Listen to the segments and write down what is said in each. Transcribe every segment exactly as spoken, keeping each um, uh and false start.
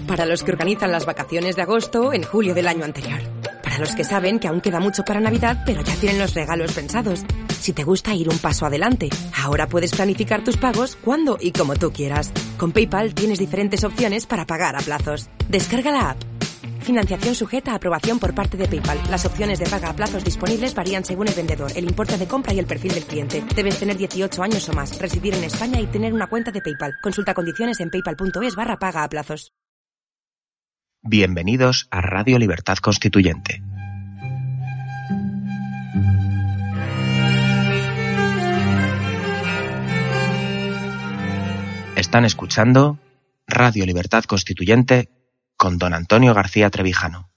Para los que organizan las vacaciones de agosto en julio del año anterior. Para los que saben que aún queda mucho para Navidad, pero ya tienen los regalos pensados. Si te gusta ir un paso adelante, ahora puedes planificar tus pagos cuando y como tú quieras. Con PayPal tienes diferentes opciones para pagar a plazos. Descarga la app. Financiación sujeta a aprobación por parte de PayPal. Las opciones de paga a plazos disponibles varían según el vendedor, el importe de compra y el perfil del cliente. Debes tener dieciocho años o más, residir en España y tener una cuenta de PayPal. Consulta condiciones en paypal.es barra paga a plazos. Bienvenidos a Radio Libertad Constituyente. Están escuchando Radio Libertad Constituyente con don Antonio García Trevijano.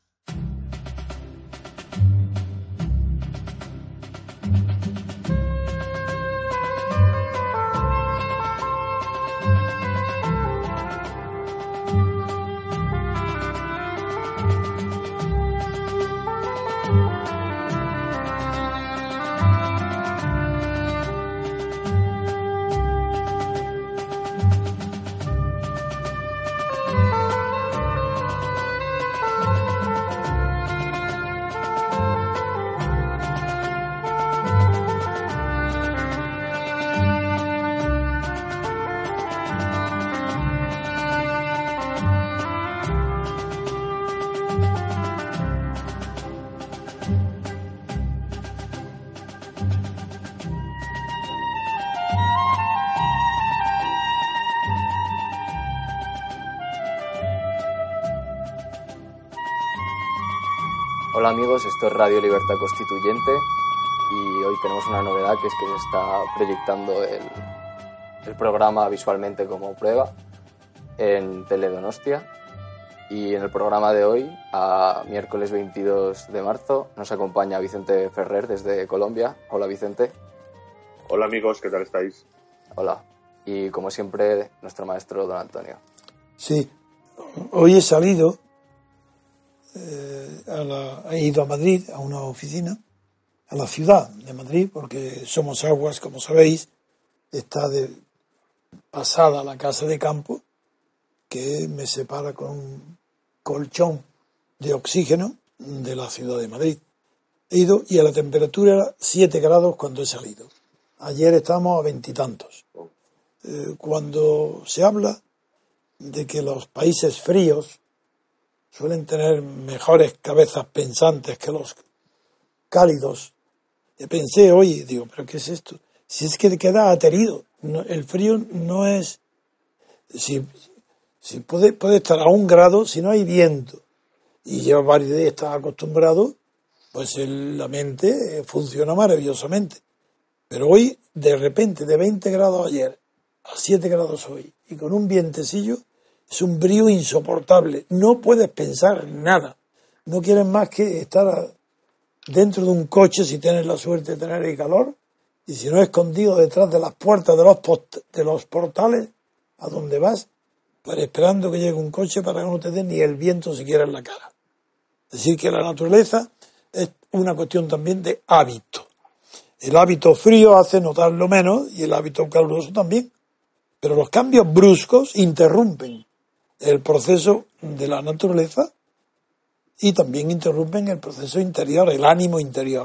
Hola amigos, esto es Radio Libertad Constituyente y hoy tenemos una novedad, que es que se está proyectando el, el programa visualmente como prueba en Teledonostia, y en el programa de hoy, a miércoles veintidós de marzo, nos acompaña Vicente Ferrer desde Colombia. Hola Vicente. Hola amigos, ¿qué tal estáis? Hola. Y como siempre, nuestro maestro don Antonio. Sí, hoy he salido, eh, a la, he ido a Madrid, a una oficina, a la ciudad de Madrid, porque Somos Aguas, como sabéis, está de pasada a la casa de campo, que me separa con un colchón de oxígeno de la ciudad de Madrid. He ido y a la temperatura era siete grados cuando he salido. Ayer estábamos a veintitantos. Eh, cuando se habla de que los países fríos suelen tener mejores cabezas pensantes que los cálidos, y pensé, oye, digo, ¿pero qué es esto? Si es que te quedas aterido. No, el frío no es... Si, si puede, puede estar a un grado si no hay viento y lleva varios días, estás acostumbrado, pues el, la mente funciona maravillosamente. Pero hoy, de repente, de veinte grados ayer a siete grados hoy, y con un vientecillo, es un brío insoportable. No puedes pensar nada. No quieres más que estar dentro de un coche, si tienes la suerte de tener el calor, y si no, escondido detrás de las puertas de los, post- de los portales a donde vas, pues esperando que llegue un coche para que no te dé ni el viento siquiera en la cara. Es decir, que la naturaleza es una cuestión también de hábito. El hábito frío hace notarlo menos y el hábito caluroso también. Pero los cambios bruscos interrumpen el proceso de la naturaleza y también interrumpen el proceso interior, el ánimo interior.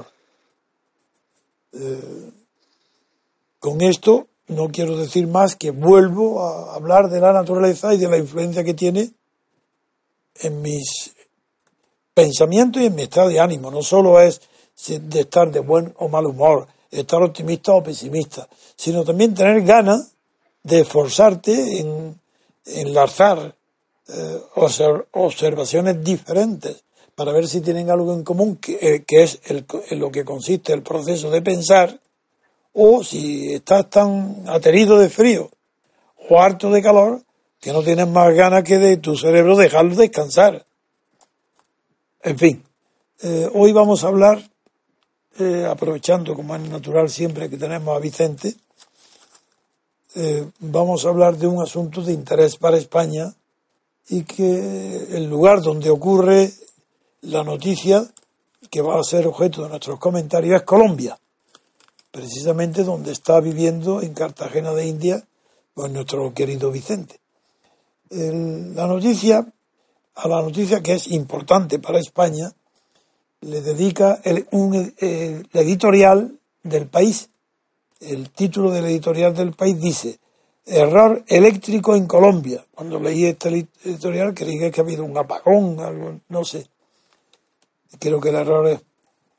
Eh, con esto no quiero decir más que vuelvo a hablar de la naturaleza y de la influencia que tiene en mis pensamientos y en mi estado de ánimo. No solo es de estar de buen o mal humor, estar optimista o pesimista, sino también tener ganas de esforzarte en enlazar eh, observaciones diferentes para ver si tienen algo en común, que, eh, que es el, en lo que consiste el proceso de pensar, o si estás tan aterido de frío o harto de calor que no tienes más ganas que de tu cerebro dejarlo descansar. En fin, eh, hoy vamos a hablar, eh, aprovechando como es natural siempre que tenemos a Vicente, eh, vamos a hablar de un asunto de interés para España y que el lugar donde ocurre la noticia que va a ser objeto de nuestros comentarios es Colombia, precisamente donde está viviendo en Cartagena de India pues nuestro querido Vicente. El, la noticia a la noticia que es importante para España, le dedica el, un el, el editorial del País. El título del editorial del País dice: error eléctrico en Colombia. Cuando leí este editorial creí que ha habido un apagón, algo, no sé. Creo que el error es...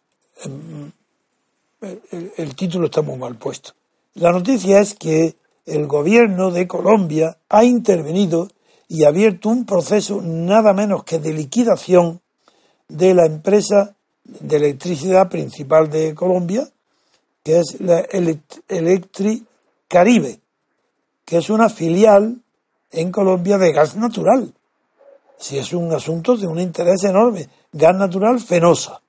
El, el, el título está muy mal puesto. La noticia es que el gobierno de Colombia ha intervenido y ha abierto un proceso nada menos que de liquidación de la empresa de electricidad principal de Colombia, que es la Electricaribe, que es una filial en Colombia de gas natural. Si es un asunto de un interés enorme. Gas natural Fenosa.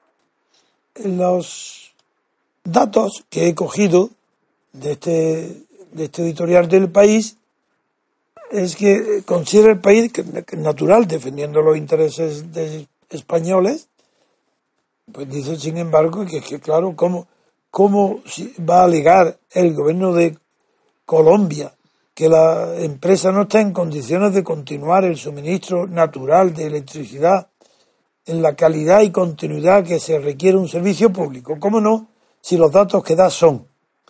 Los datos que he cogido de este, de este editorial del País es que considera el país que es natural, defendiendo los intereses de españoles, pues dice, sin embargo, que, que claro, ¿cómo, cómo va a alegar el gobierno de Colombia que la empresa no está en condiciones de continuar el suministro natural de electricidad en la calidad y continuidad que se requiere un servicio público? ¿Cómo no? Si los datos que da son,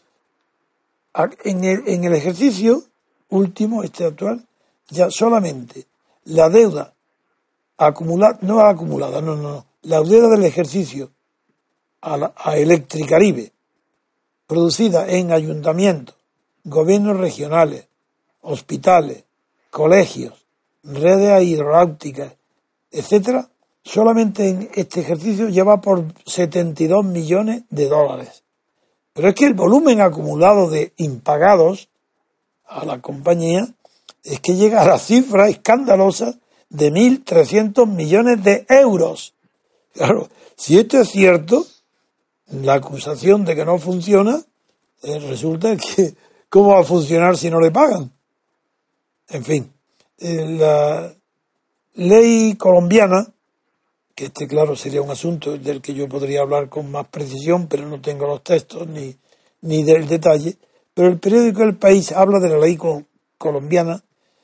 en el, en el ejercicio último, este actual, ya solamente la deuda acumulada, no acumulada, no, no, no, la deuda del ejercicio a, la, a Electricaribe, producida en ayuntamientos, gobiernos regionales, hospitales, colegios, redes hidroeléctricas, etcétera, solamente en este ejercicio lleva por setenta y dos millones de dólares. Pero es que el volumen acumulado de impagados a la compañía es que llega a la cifra escandalosa de mil trescientos millones de euros. Claro, si esto es cierto, la acusación de que no funciona, eh, resulta que ¿cómo va a funcionar si no le pagan? En fin, eh, la ley colombiana, que este claro sería un asunto del que yo podría hablar con más precisión, pero no tengo los textos ni, ni del detalle, pero el periódico El País habla de la ley colombiana,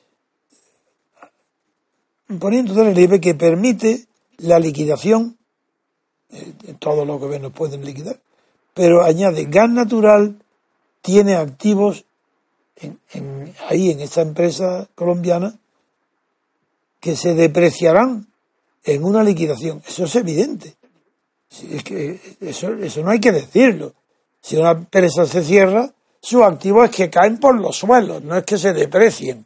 poniendo de relieve que permite la liquidación, eh, todos los gobiernos pueden liquidar, pero añade gas natural, tiene activos en, en, ahí en esa empresa colombiana que se depreciarán en una liquidación. Eso es evidente. Es que eso, eso no hay que decirlo. Si una empresa se cierra, sus activos es que caen por los suelos, no es que se deprecien.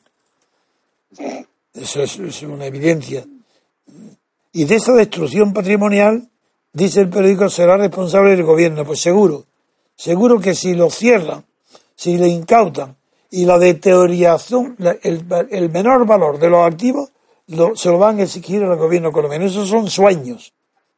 Eso es, es una evidencia. Y de esa destrucción patrimonial, dice el periódico, será responsable el gobierno. Pues seguro, seguro que si lo cierran, si le incautan, y la deterioración, el, el menor valor de los activos, lo, se lo van a exigir al gobierno colombiano. Esos son sueños.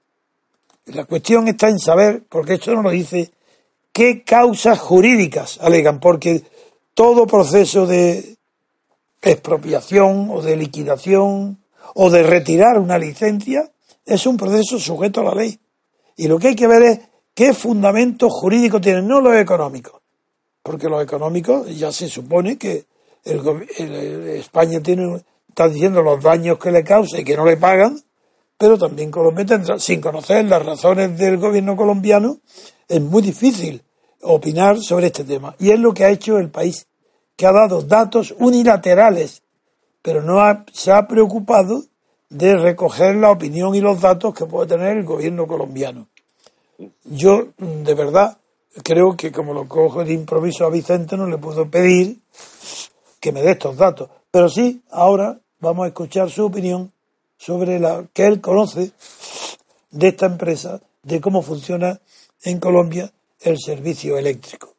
La cuestión está en saber, porque esto no lo dice, qué causas jurídicas alegan, porque todo proceso de expropiación o de liquidación o de retirar una licencia es un proceso sujeto a la ley. Y lo que hay que ver es qué fundamentos jurídicos tienen, no los económicos, porque los económicos ya se supone que el, el, el España tiene, está diciendo los daños que le causa y que no le pagan, pero también Colombia tendrá, sin conocer las razones del gobierno colombiano, es muy difícil opinar sobre este tema. Y es lo que ha hecho el país, que ha dado datos unilaterales, pero no ha, se ha preocupado de recoger la opinión y los datos que puede tener el gobierno colombiano. Yo, de verdad, creo que como lo cojo de improviso a Vicente, no le puedo pedir que me dé estos datos. Pero sí, ahora vamos a escuchar su opinión sobre la que él conoce de esta empresa, de cómo funciona en Colombia el servicio eléctrico.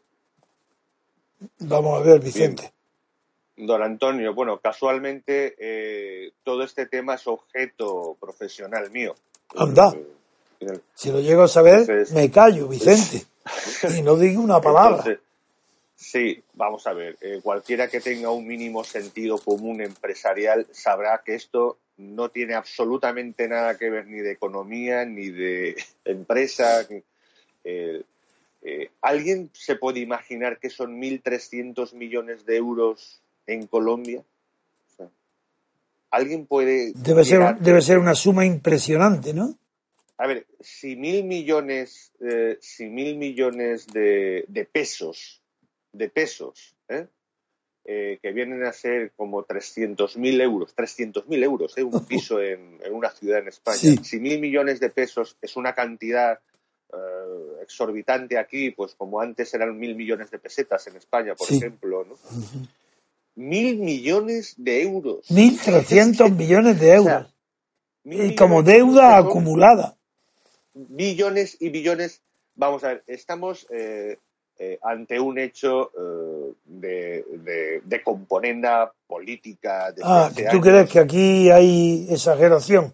Vamos a ver, Vicente. Bien. Don Antonio, bueno, casualmente eh, todo este tema es objeto profesional mío. Anda, eh, si lo llego a saber, entonces, me callo, Vicente, y no digo una palabra. Entonces, sí, vamos a ver, eh, cualquiera que tenga un mínimo sentido común empresarial sabrá que esto no tiene absolutamente nada que ver ni de economía, ni de empresa. Eh, eh, ¿Alguien se puede imaginar que son mil trescientos millones de euros en Colombia? O sea, ¿Alguien puede Debe llegar... ser, debe ser una suma impresionante, ¿no? A ver, si mil millones, eh, si mil millones de, de pesos, de pesos, ¿eh? Eh, que vienen a ser como trescientos mil euros, trescientos mil euros, ¿eh? Un piso en, en una ciudad en España. Sí. Si mil millones de pesos es una cantidad eh, exorbitante aquí, pues como antes eran mil millones de pesetas en España, por Sí. ejemplo, ¿no? Uh-huh. Mil millones de euros. Mil trescientos millones de euros. O sea, y como deuda de acumulada. Billones y billones. Vamos a ver, estamos eh, eh, ante un hecho eh, de, de, de componenda política. De ah, ¿tú años. crees que aquí hay exageración?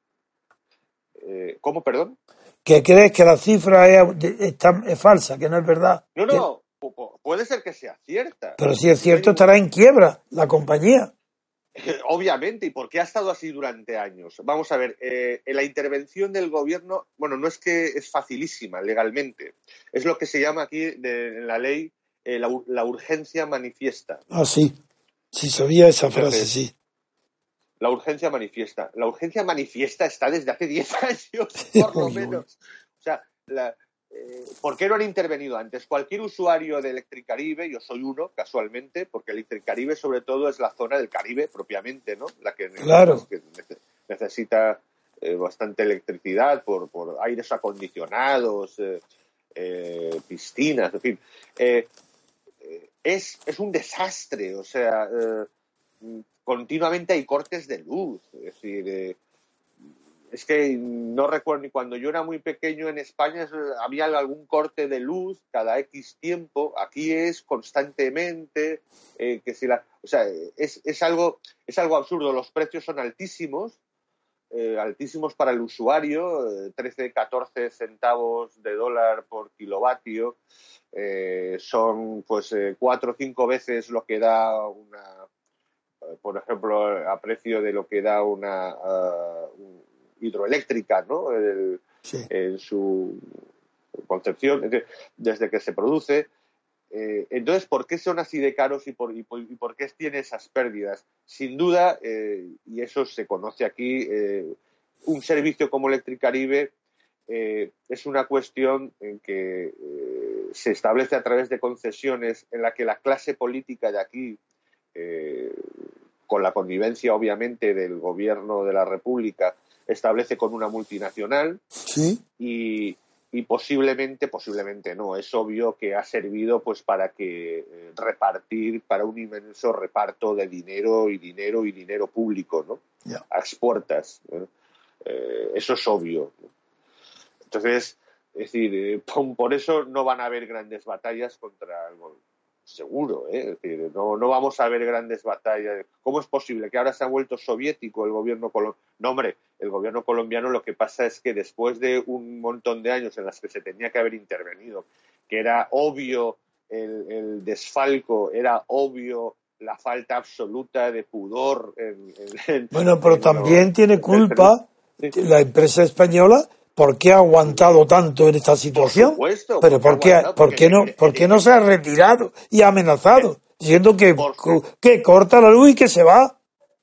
Eh, ¿Cómo, perdón? ¿Que crees que la cifra es, está, es falsa, que no es verdad? No, no, que... puede ser que sea cierta. Pero si es cierto, estará en quiebra la compañía. Obviamente, ¿y por qué ha estado así durante años? Vamos a ver, eh, la intervención del gobierno, bueno, no es que es facilísima legalmente, es lo que se llama aquí de, en la ley eh, la, la urgencia manifiesta. Ah, sí, sí sabía esa frase, Entonces, sí. La urgencia manifiesta. La urgencia manifiesta está desde hace diez años, por lo menos. O sea, la, eh, ¿por qué no han intervenido antes? Cualquier usuario de Electricaribe, yo soy uno, casualmente, porque Electricaribe sobre todo es la zona del Caribe propiamente, ¿no? La que, claro. que necesita eh, bastante electricidad por, por aires acondicionados, eh, eh, piscinas, en fin. Eh, eh, es, es un desastre, o sea... Eh, continuamente hay cortes de luz, es decir, eh, es que no recuerdo ni cuando yo era muy pequeño en España había algún corte de luz cada X tiempo, aquí es constantemente, eh, que si la, o sea, es, es algo es algo absurdo, los precios son altísimos, eh, altísimos para el usuario, eh, trece, catorce centavos de dólar por kilovatio, eh, son pues eh, cuatro o cinco veces lo que da una, por ejemplo, a precio de lo que da una uh, hidroeléctrica, ¿no? El, sí. En su concepción, desde que se produce. Eh, entonces, ¿por qué son así de caros y por, y por, y por qué tiene esas pérdidas? Sin duda, eh, y eso se conoce aquí, eh, un servicio como Electricaribe eh, es una cuestión en que eh, se establece a través de concesiones en la que la clase política de aquí Eh, con la connivencia obviamente del gobierno de la República establece con una multinacional. ¿Sí? y, y posiblemente, posiblemente no, es obvio que ha servido pues para que eh, repartir, para un inmenso reparto de dinero y dinero y dinero público, ¿no? Yeah. A expuertas, ¿no? Eh, eso es obvio. Entonces, es decir, eh, por eso no van a haber grandes batallas contra el gobierno. Seguro, ¿eh? Es decir, no, no vamos a ver grandes batallas. ¿Cómo es posible que ahora se ha vuelto soviético el gobierno colombiano? No, hombre, el gobierno colombiano lo que pasa es que después de un montón de años en los que se tenía que haber intervenido, que era obvio el, el desfalco, era obvio la falta absoluta de pudor. En, en, en, bueno, pero en, también no, tiene culpa sí. la empresa española. ¿Por qué ha aguantado tanto en esta situación? Por supuesto. Pero ¿por qué, ¿por qué no, por qué no se ha retirado y ha amenazado? Diciendo que, que corta la luz y que se va.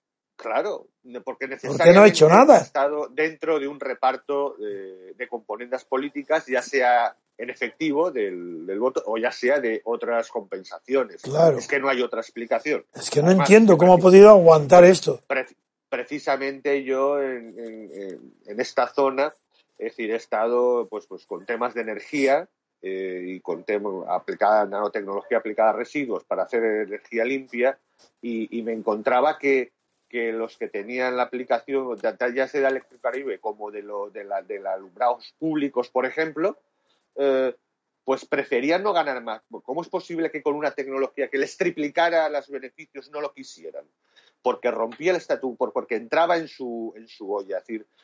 Claro, porque necesariamente ¿Por qué no ha hecho nada? Ha estado dentro de un reparto de, de componendas políticas, ya sea en efectivo del, del voto o ya sea de otras compensaciones. Claro. Es que no hay otra explicación. Es que no Además, entiendo cómo ha podido aguantar esto. Pre- precisamente yo en, en, en esta zona, es decir, he estado pues, pues con temas de energía eh, y con temas aplicada, nanotecnología aplicada a residuos para hacer energía limpia y, y me encontraba que, que los que tenían la aplicación, ya sea de Electricaribe como de, lo, de, la, de la alumbrados públicos, por ejemplo, eh, pues preferían no ganar más. ¿Cómo es posible que con una tecnología que les triplicara los beneficios no lo quisieran? Porque rompía el estatuto, porque entraba en su, en su olla. Es decir,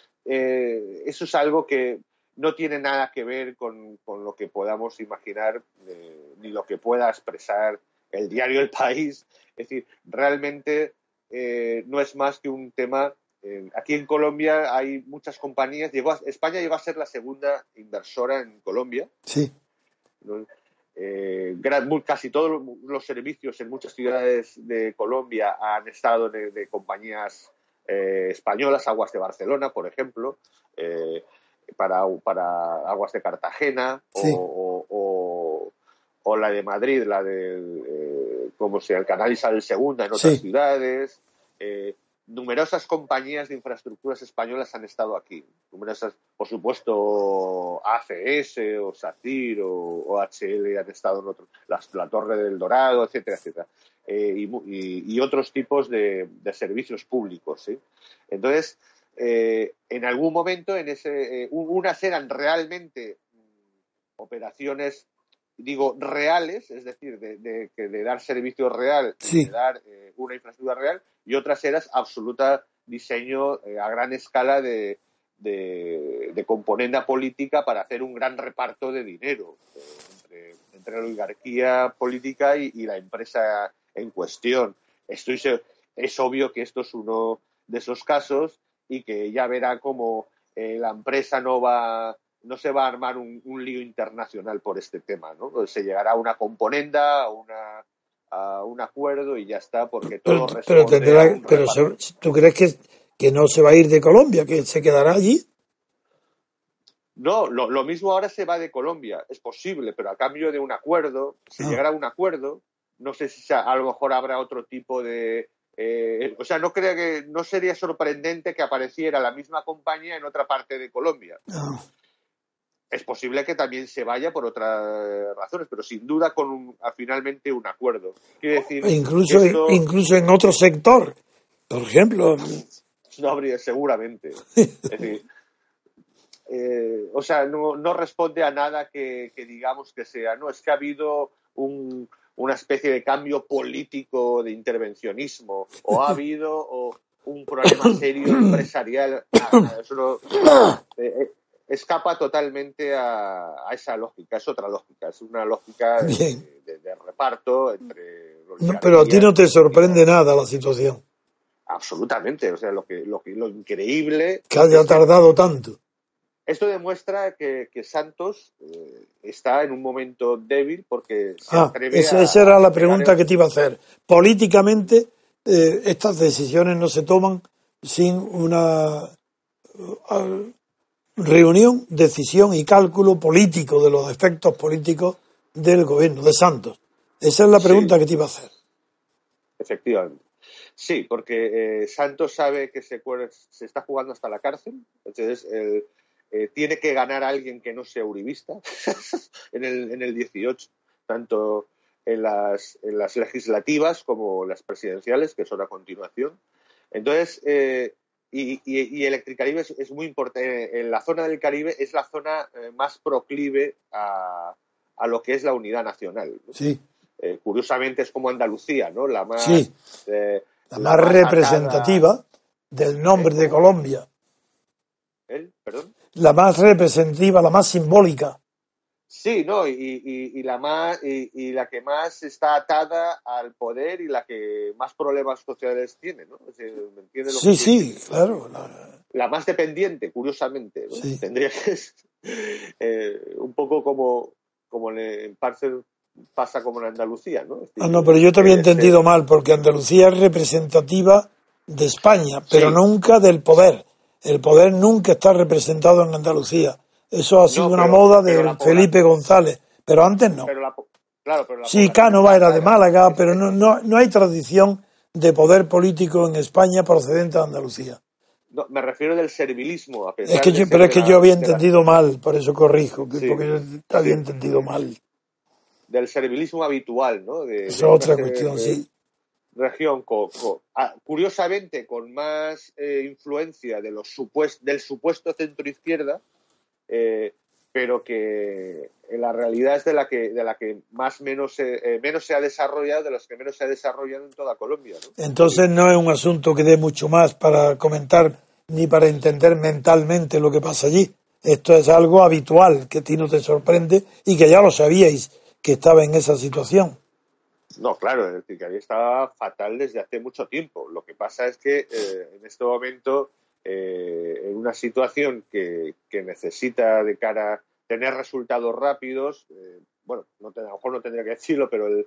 eh, eso es algo que no tiene nada que ver con, con lo que podamos imaginar, eh, ni lo que pueda expresar el diario El País. Es decir, realmente eh, no es más que un tema. Eh, aquí en Colombia hay muchas compañías. Llegó a, España llegó a ser la segunda inversora en Colombia. Sí. ¿No? Eh, casi todos los servicios en muchas ciudades de Colombia han estado de, de compañías eh, españolas, Aguas de Barcelona, por ejemplo, eh, para, para Aguas de Cartagena, sí. o, o, o la de Madrid, la del eh, como sea, el Canal Isabel segunda en otras sí. ciudades. Eh, numerosas compañías de infraestructuras españolas han estado aquí. Numerosas, por supuesto, A C S o SACIR o, o H L han estado en otros, la, la Torre del Dorado, etcétera, etcétera. Eh, y, y, y otros tipos de, de servicios públicos, ¿sí? Entonces, eh, en algún momento, en ese, eh, unas eran realmente operaciones, digo, reales, es decir, de, de, de, de dar servicio real, sí. de dar eh, una infraestructura real, y otras eran absoluta diseño eh, a gran escala de, de, de componenda política para hacer un gran reparto de dinero eh, entre, entre la oligarquía política y, y la empresa en cuestión. Estoy, es obvio que esto es uno de esos casos y que ya verá cómo eh, la empresa no va... no se va a armar un, un lío internacional por este tema, ¿no? Se llegará a una componenda, a, una, a un acuerdo y ya está, porque todo pero, responde pero tendrá, a un pero se, ¿tú crees que, que no se va a ir de Colombia, que se quedará allí? No, lo, lo mismo ahora se va de Colombia, es posible, pero a cambio de un acuerdo, se ah. llegará a un acuerdo, no sé si a lo mejor habrá otro tipo de... Eh, o sea, no creo que no sería sorprendente que apareciera la misma compañía en otra parte de Colombia. Ah. Es posible que también se vaya por otras razones, pero sin duda con un, a, finalmente un acuerdo. Quiere decir, incluso, esto, incluso en otro sector, por ejemplo. No habría, seguramente. Es decir, eh, o sea, no, no responde a nada que, que digamos que sea. No, es que ha habido un, una especie de cambio político, de intervencionismo, o ha habido o, un problema serio empresarial. Nada, nada, eso no, eh, escapa totalmente a, a esa lógica, es otra lógica, es una lógica de, de, de reparto entre los no, pero a ti no te sorprende no, nada la situación. Absolutamente, o sea, lo que lo, que, lo increíble que haya es que tardado tanto. Esto demuestra que, que Santos eh, está en un momento débil porque se ah, atreve esa, a... esa era la pregunta el... que te iba a hacer. Políticamente, eh, estas decisiones no se toman sin una uh, reunión, decisión y cálculo político de los efectos políticos del gobierno, de Santos. Esa es la pregunta sí. que te iba a hacer. Efectivamente. Sí, porque eh, Santos sabe que se, se está jugando hasta la cárcel, entonces el... Eh, tiene que ganar a alguien que no sea uribista en, el, en el dieciocho, tanto en las, en las legislativas como las presidenciales, que son a continuación. Entonces, eh, y, y, y Electricaribe es, es muy importante. En la zona del Caribe es la zona eh, más proclive a, a lo que es la unidad nacional, ¿no? Sí. Eh, curiosamente es como Andalucía, ¿no? La más, sí. eh, la la más, más representativa atada, del nombre eh, de Colombia. ¿El? ¿Perdón? La más representativa, la más simbólica. Sí, no, y, y, y la más y, y la que más está atada al poder y la que más problemas sociales tiene, ¿no? O sea, ¿me entiendes lo sí, que sí, sí, claro. La... la más dependiente, curiosamente, ¿no? Sí. Tendría que eh, un poco como como en parte pasa como en Andalucía, ¿no? Es decir, ah, no, pero yo te había entendido ser... mal, porque Andalucía es representativa de España, pero sí. nunca del poder. El poder nunca está representado en Andalucía. Eso ha sido no, una pero, moda pero de Felipe González, pero antes no. Pero la, claro, pero la sí, Cánova era de Málaga, pero no, no, no hay tradición de poder político en España procedente de Andalucía. No, me refiero del servilismo. A pesar es que de yo, pero es que la, yo había entendido la... mal, por eso corrijo, que sí, porque yo había sí. entendido mal. Del servilismo habitual, ¿no? De, es de otra una, cuestión, eh, sí. Región, con, con, ah, curiosamente, con más eh, influencia de los supuest, del supuesto centro-izquierda, eh, pero que en la realidad es de la que de la que más menos, eh, menos se ha desarrollado, de los que menos se ha desarrollado en toda Colombia, ¿no? Entonces no es un asunto que dé mucho más para comentar ni para entender mentalmente lo que pasa allí. Esto es algo habitual, que a ti no te sorprende y que ya lo sabíais que estaba en esa situación. No, claro, es decir, que ahí estaba fatal desde hace mucho tiempo. Lo que pasa es que eh, en este momento, eh, en una situación que, que necesita de cara tener resultados rápidos, eh, bueno, no te, a lo mejor no tendría que decirlo, pero el,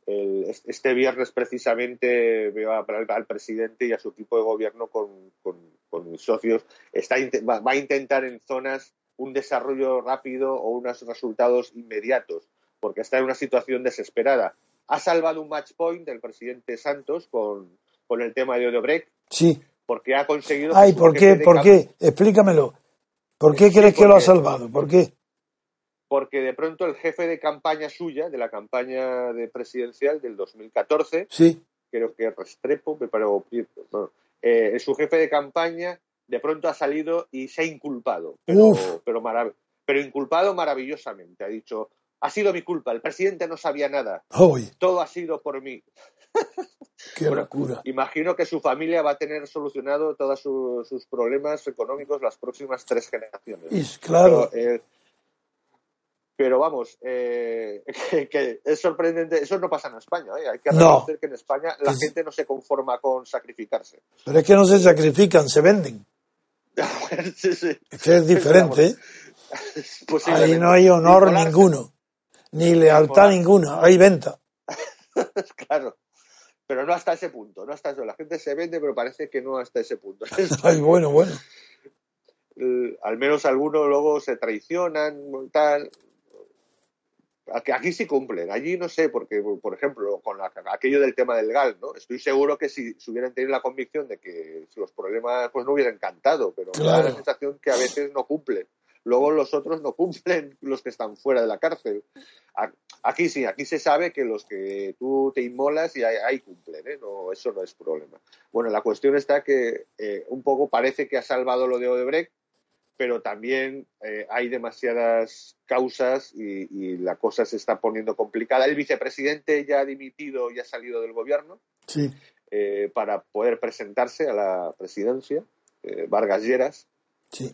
el, este viernes precisamente veo al, al presidente y a su equipo de gobierno con, con, con mis socios. Está, va, va a intentar en zonas un desarrollo rápido o unos resultados inmediatos, porque está en una situación desesperada. Ha salvado un match point del presidente Santos con, con el tema de Odebrecht. Sí. Porque ha conseguido... Ay, ¿por qué? ¿Por qué? Explícamelo. ¿Por qué sí, crees que porque, lo ha salvado? ¿Por qué? Porque de pronto el jefe de campaña suya, de la campaña de presidencial del dos mil catorce, sí. creo que Restrepo, me parece, bueno, eh, su jefe de campaña de pronto ha salido y se ha inculpado, pero, pero, marav- pero inculpado maravillosamente. Ha dicho, ha sido mi culpa, el presidente no sabía nada, Uy. todo ha sido por mí. Qué bueno, locura. Imagino que su familia va a tener solucionado todos su, sus problemas económicos las próximas tres generaciones. Y, claro. Pero, eh, pero vamos, eh, que, que es sorprendente. Eso no pasa en España. ¿eh? Hay que reconocer no. que en España la es... gente no se conforma con sacrificarse. Pero es que no se sacrifican, se venden. sí, sí. Es que es diferente. Ahí no hay honor ni ninguno, ni lealtad ninguna, hay venta. Claro. Pero no hasta ese punto, no hasta eso. La gente se vende, pero parece que no hasta ese punto. Ay, bueno, bueno. Al menos algunos luego se traicionan, tal. Aquí, aquí sí cumplen, allí no sé, porque, por ejemplo, con la, aquello del tema del G A L, ¿no? Estoy seguro que si, si hubieran tenido la convicción de que los problemas pues no hubieran cantado, pero claro. me da la sensación que a veces no cumplen. Luego los otros no cumplen, los que están fuera de la cárcel. Aquí sí, aquí se sabe que los que tú te inmolas y ahí, ahí cumplen, ¿eh? No, eso no es problema. Bueno, la cuestión está que eh, un poco parece que ha salvado lo de Odebrecht, pero también eh, hay demasiadas causas y, y la cosa se está poniendo complicada. El vicepresidente ya ha dimitido y ha salido del gobierno sí. eh, para poder presentarse a la presidencia, eh, Vargas Lleras. Sí.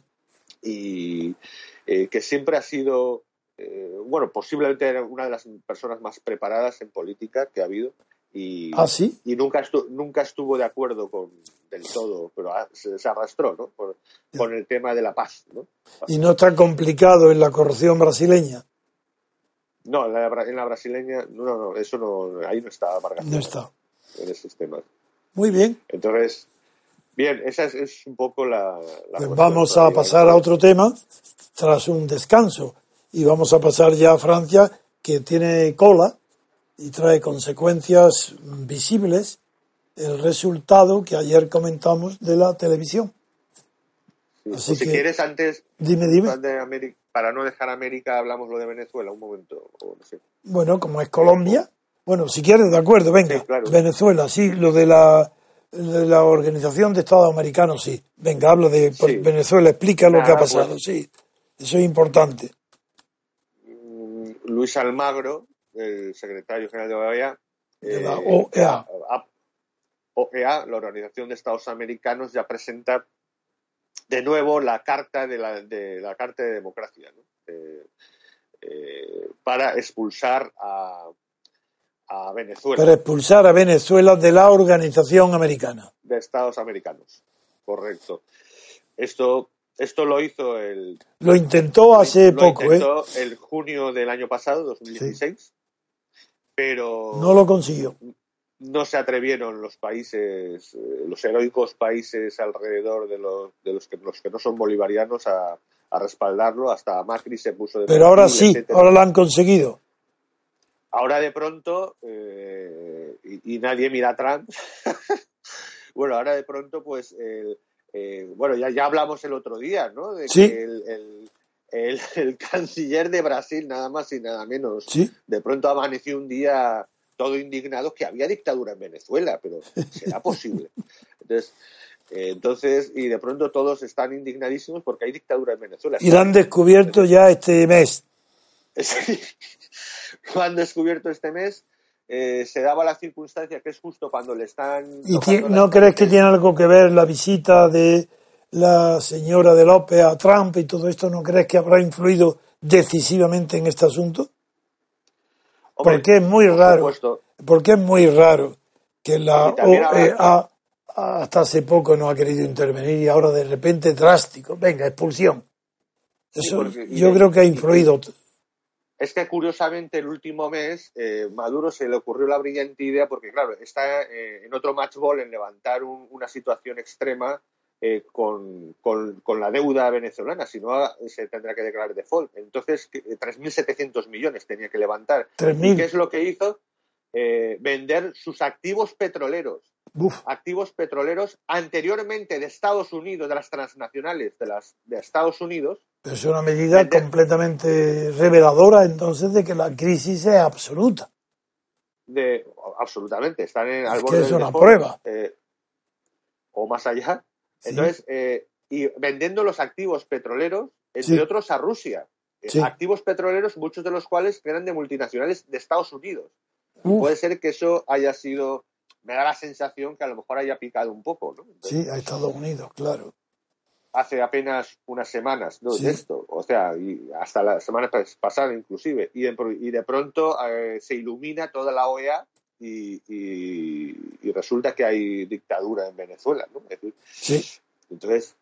Y eh, que siempre ha sido, eh, bueno, posiblemente una de las personas más preparadas en política que ha habido. Y, ¿Ah, sí? y nunca, estu- nunca estuvo de acuerdo con del todo, pero ha, se, se arrastró, ¿no? Por, con el tema de la paz, ¿no? ¿Y no está complicado en la corrupción brasileña? No, en la, en la brasileña, no, no, eso no, ahí no está Vargas. No está. En esos temas. Muy bien. Entonces, bien, esa es, es un poco la... la pues vamos a pasar a otro tema, tras un descanso, y vamos a pasar ya a Francia, que tiene cola y trae consecuencias visibles el resultado que ayer comentamos de la televisión. Sí, Así pues si que, quieres antes, dime, dime. De América, para no dejar América, hablamos lo de Venezuela un momento. O no sé. Bueno, como es Colombia, bueno, si quieres, de acuerdo, venga. Sí, claro. Venezuela, sí, lo de la, de la Organización de Estados Americanos, sí. Venga, habla de sí. Venezuela, explica Nada, lo que ha pasado, pues, sí. Eso es importante. Luis Almagro, el secretario general de O E A, de la O E A. Eh, O E A, la Organización de Estados Americanos, ya presenta de nuevo la carta de la, de la Carta de Democracia, ¿no? eh, eh, para expulsar a, a Venezuela. Para expulsar a Venezuela de la Organización Americana. De Estados Americanos, correcto. Esto, esto lo hizo el... Lo intentó hace lo poco, intentó ¿eh? el junio del año pasado, dos mil dieciséis, sí. Pero... No lo consiguió. No se atrevieron los países, eh, los heroicos países alrededor de los, de los, que, los que no son bolivarianos a, a respaldarlo. Hasta Macri se puso de Pero ahora sí, etcétera. Ahora lo han conseguido. Ahora de pronto, eh, y, y nadie mira a Trump, bueno, ahora de pronto, pues, eh, eh, bueno, ya, ya hablamos el otro día, ¿no? De sí. que el, el, el, el canciller de Brasil, nada más y nada menos, sí. de pronto amaneció un día... todo indignado que había dictadura en Venezuela, pero ¿será posible? Entonces, eh, entonces, y de pronto todos están indignadísimos porque hay dictadura en Venezuela. Y lo han descubierto ya este mes. Sí, lo han descubierto este mes. Eh, se daba la circunstancia que es justo cuando le están... ¿Y no crees que tiene algo que ver la visita de la señora de López a Trump y todo esto? ¿No crees que habrá influido decisivamente en este asunto? Hombre, porque es muy por raro, supuesto. porque es muy raro que la O E A habrá... hasta hace poco no ha querido intervenir y ahora de repente drástico, venga, expulsión. Eso sí, yo y, creo que ha influido. Es que curiosamente el último mes eh, Maduro se le ocurrió la brillante idea, porque claro, está eh, en otro match ball en levantar un, una situación extrema eh, con, con, con la deuda venezolana, si no se tendrá que declarar default. Entonces, tres mil setecientos millones tenía que levantar. tres mil. ¿Y qué es lo que hizo? Eh, vender sus activos petroleros. Uf. Activos petroleros anteriormente de Estados Unidos, de las transnacionales de, las, de Estados Unidos. Es una medida vender. completamente reveladora entonces de que la crisis es absoluta. De, absolutamente, están en, al Es borde que es del una default, prueba. Eh, o más allá. Sí. Entonces, eh, y vendiendo los activos petroleros, entre Sí. otros a Rusia. Sí. Activos petroleros, muchos de los cuales eran de multinacionales de Estados Unidos. Y Uf. puede ser que eso haya sido, me da la sensación que a lo mejor haya picado un poco, ¿no? Entonces, Sí, a Estados Unidos, claro. hace apenas unas semanas, ¿no? Sí. De esto, o sea, y hasta la semana pasada inclusive, y de, y de pronto eh, se ilumina toda la O E A y, y, y resulta que hay dictadura en Venezuela, ¿no? Es decir, Sí. entonces,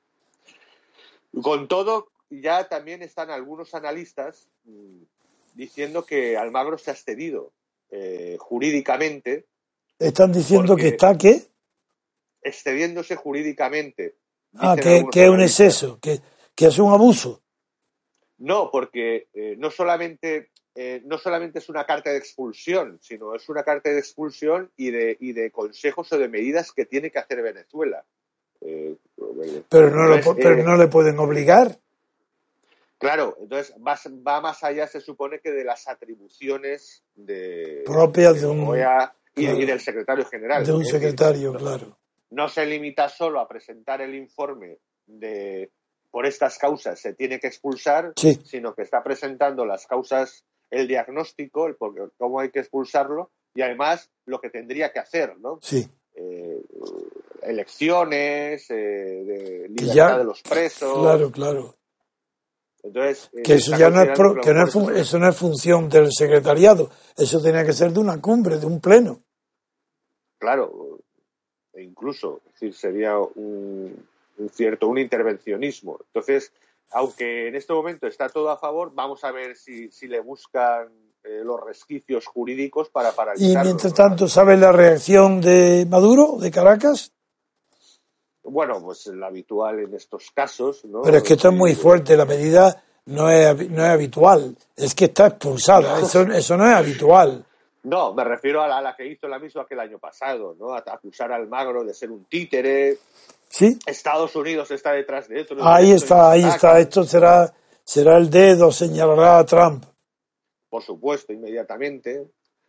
con todo, ya también están algunos analistas mmm, diciendo que Almagro se ha excedido eh, jurídicamente. Están diciendo que está, ¿qué? Excediéndose jurídicamente. Ah, que, que es un exceso, que, que es un abuso. No, porque eh, no solamente eh, no solamente es una carta de expulsión, sino es una carta de expulsión y de y de consejos o de medidas que tiene que hacer Venezuela. Eh, pero no entonces, lo, pero eh, no le pueden obligar. Claro, entonces va, va más allá, se supone, que de las atribuciones de propias de, de un O E A y, claro, y del secretario general. De un es secretario, decir, claro. No, no se limita solo a presentar el informe de por estas causas se tiene que expulsar, sí. sino que está presentando las causas, el diagnóstico, el por, cómo hay que expulsarlo y además lo que tendría que hacer, ¿no? Sí. Eh, elecciones, eh, de libertad ya, de los presos. Claro, claro. Entonces, eh, que eso ya no es, pro, que no es eso, eso no es función del secretariado, eso tenía que ser de una cumbre, de un pleno. Claro, e incluso, es decir, sería un, un cierto, un intervencionismo. Entonces, aunque en este momento está todo a favor, vamos a ver si, si le buscan eh, los resquicios jurídicos para paralizarlo. Y mientras tanto, ¿sabes la reacción de Maduro, de Caracas? Bueno, pues la habitual en estos casos, ¿no? Pero es que esto es muy fuerte, la medida no es, no es habitual, es que está expulsada, no. eso, eso no es habitual. No, me refiero a la, a la que hizo la misma que el año pasado, ¿no? A acusar a Almagro de ser un títere. Sí. Estados Unidos está detrás de esto. Ahí está, ahí está, esto será, será el dedo, señalará a Trump. Por supuesto, inmediatamente.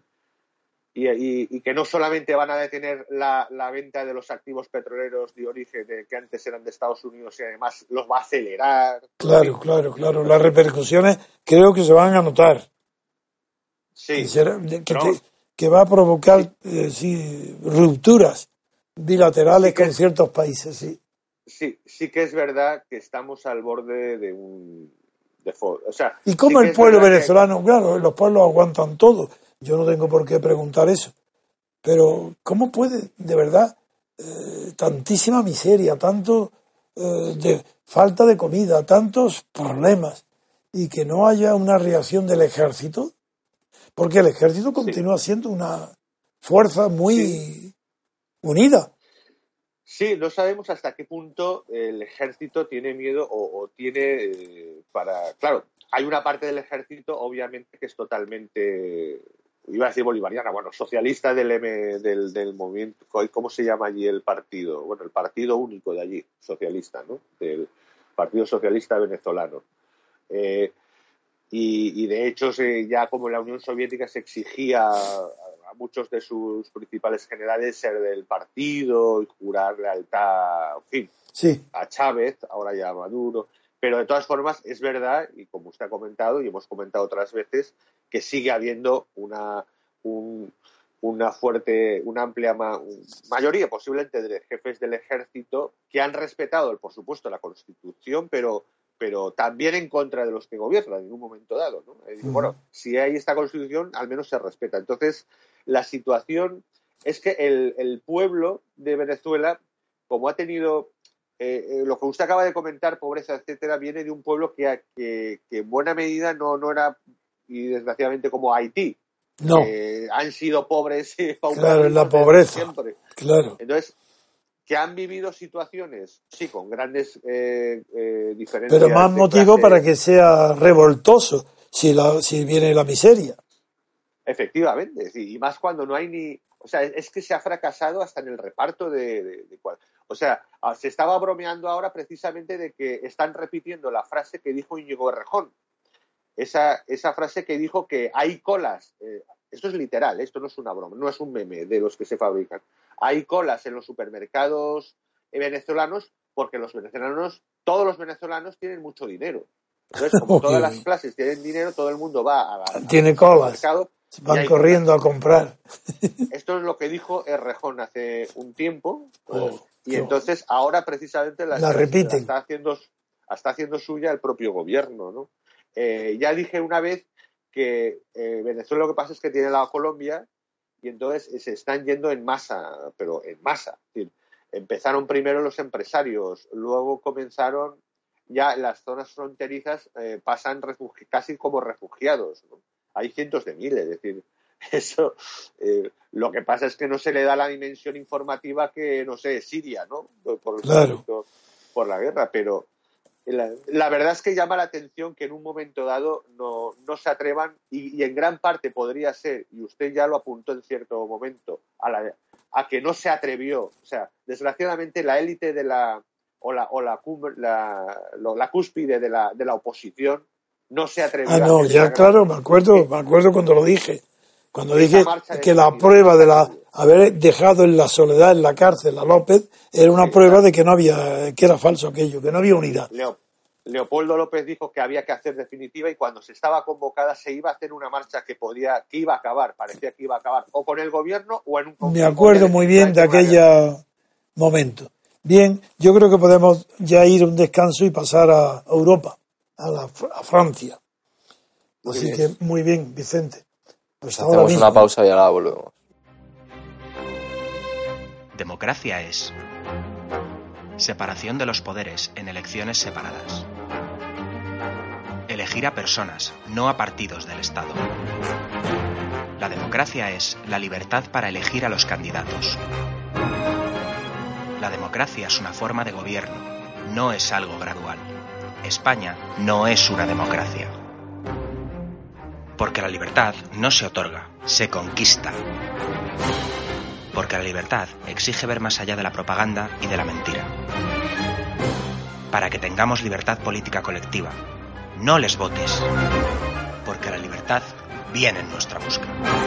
Y, y, y que no solamente van a detener la, la venta de los activos petroleros de origen de, que antes eran de Estados Unidos y además los va a acelerar. Claro, claro, claro. Las repercusiones creo que se van a notar. Sí. Que, será, que, te, que va a provocar sí. Eh, sí, rupturas bilaterales sí con es, ciertos países, sí. Sí, sí que es verdad que estamos al borde de un default. O sea, ¿y cómo sí el pueblo venezolano? Que... Claro, los pueblos aguantan todo. Yo no tengo por qué preguntar eso. Pero, ¿cómo puede, de verdad, eh, tantísima miseria, tanto eh, de falta de comida, tantos problemas, y que no haya una reacción del ejército? Porque el ejército continúa sí. siendo una fuerza muy sí. unida. Sí, no sabemos hasta qué punto el ejército tiene miedo o, o tiene eh, para... Claro, hay una parte del ejército, obviamente, que es totalmente... Iba a decir bolivariana, bueno, socialista del, M, del, del movimiento, ¿cómo se llama allí el partido? Bueno, el partido único de allí, socialista, ¿no? Del Partido Socialista Venezolano. Eh, y, y de hecho, se, ya como la Unión Soviética se exigía a, a muchos de sus principales generales ser del partido y jurar lealtad, en fin, sí. a Chávez, ahora ya a Maduro. Pero de todas formas, es verdad, y como usted ha comentado, y hemos comentado otras veces, que sigue habiendo una, un, una fuerte, una amplia ma, mayoría posiblemente de jefes del ejército que han respetado, por supuesto, la Constitución, pero, pero también en contra de los que gobiernan en un momento dado, ¿no? Y, uh-huh. Bueno, si hay esta Constitución, al menos se respeta. Entonces, la situación es que el, el pueblo de Venezuela, como ha tenido... Eh, eh, lo que usted acaba de comentar, pobreza, etcétera, viene de un pueblo que, que, que en buena medida no, no era y desgraciadamente como Haití. No. Eh, han sido pobres y claro, en la pobreza. Siempre. Claro. Entonces, que han vivido situaciones, sí, con grandes eh, eh, diferencias. Pero más motivo clase, para que sea revoltoso si, la, si viene la miseria. Efectivamente, sí, y más cuando no hay ni... O sea, es que se ha fracasado hasta en el reparto de... de, de o sea, se estaba bromeando ahora precisamente de que están repitiendo la frase que dijo Íñigo Errejón. Esa, esa frase que dijo que hay colas, eh, esto es literal, esto no es una broma, no es un meme de los que se fabrican. Hay colas en los supermercados venezolanos porque los venezolanos, todos los venezolanos tienen mucho dinero. Entonces, como todas las clases tienen dinero, todo el mundo va a la, Tiene al colas. supermercado. Van corriendo colas. a comprar. Esto es lo que dijo Errejón hace un tiempo. Oh, y entonces oh. ahora precisamente la, la repiten. La está haciendo, está haciendo suya el propio gobierno, ¿no? Eh, ya dije una vez que eh, Venezuela lo que pasa es que tiene la Colombia y entonces eh, se están yendo en masa, pero en masa. Es decir, empezaron primero los empresarios, luego comenzaron ya las zonas fronterizas, eh, pasan refugi- casi como refugiados, ¿no? Hay cientos de miles, es decir, eso, eh, lo que pasa es que no se le da la dimensión informativa que, no sé, Siria, ¿no? Por, claro. por, por la guerra, pero La, la verdad es que llama la atención que en un momento dado no, no se atrevan y, y en gran parte podría ser, y usted ya lo apuntó en cierto momento, a, la, a que no se atrevió. O sea, desgraciadamente la élite de la o la o la, la, la, la cúspide de la, de la oposición no se atrevió. Ah, no, a ya claro, me acuerdo, me acuerdo cuando lo dije. Cuando dije que la prueba de la haber dejado en la soledad en la cárcel a López era una sí, prueba claro. de que no había, que era falso aquello, que no había unidad. Leo, Leopoldo López dijo que había que hacer definitiva y cuando se estaba convocada se iba a hacer una marcha que podía, que iba a acabar, parecía que iba a acabar o con el gobierno o en un conflicto. Me acuerdo muy bien de aquel momento. Bien, yo creo que podemos ya ir a un descanso y pasar a Europa, a, la, a Francia. Muy Así bien. que muy bien, Vicente. Pues hacemos una pausa y ahora volvemos. Democracia es separación de los poderes en elecciones separadas. Elegir a personas, no a partidos del Estado. La democracia es la libertad para elegir a los candidatos. La democracia es una forma de gobierno, no es algo gradual. España no es una democracia. Porque la libertad no se otorga, se conquista. Porque la libertad exige ver más allá de la propaganda y de la mentira. Para que tengamos libertad política colectiva, no les votes. Porque la libertad viene en nuestra busca.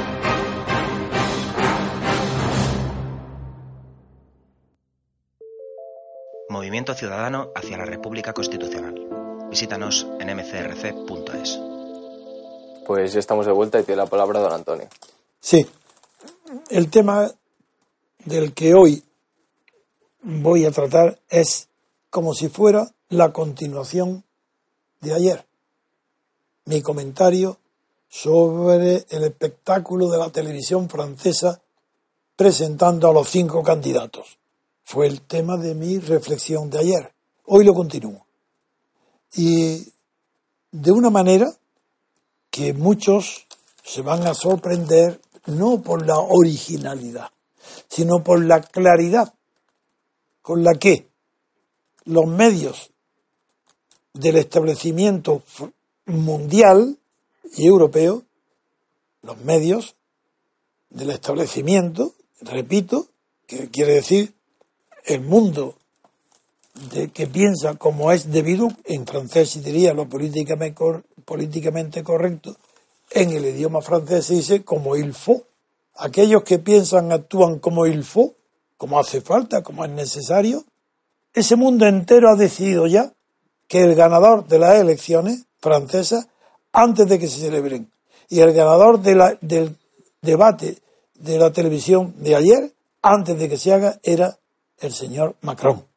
Movimiento Ciudadano hacia la República Constitucional. Visítanos en m c r c punto e s. Pues ya estamos de vuelta y tiene la palabra don Antonio. Sí, el tema del que hoy voy a tratar es como si fuera la continuación de ayer. Mi comentario sobre el espectáculo de la televisión francesa presentando a los cinco candidatos. Fue el tema de mi reflexión de ayer. Hoy lo continúo. Y de una manera que muchos se van a sorprender no por la originalidad, sino por la claridad con la que los medios del establecimiento mundial y europeo, los medios del establecimiento, repito, que quiere decir el mundo de que piensa como es debido, en francés se diría lo políticamente, políticamente correcto, en el idioma francés se dice como il faut. Aquellos que piensan actúan como il faut, como hace falta, como es necesario. Ese mundo entero ha decidido ya que el ganador de las elecciones francesas, antes de que se celebren, y el ganador de la, del debate de la televisión de ayer, antes de que se haga, era el señor Macron.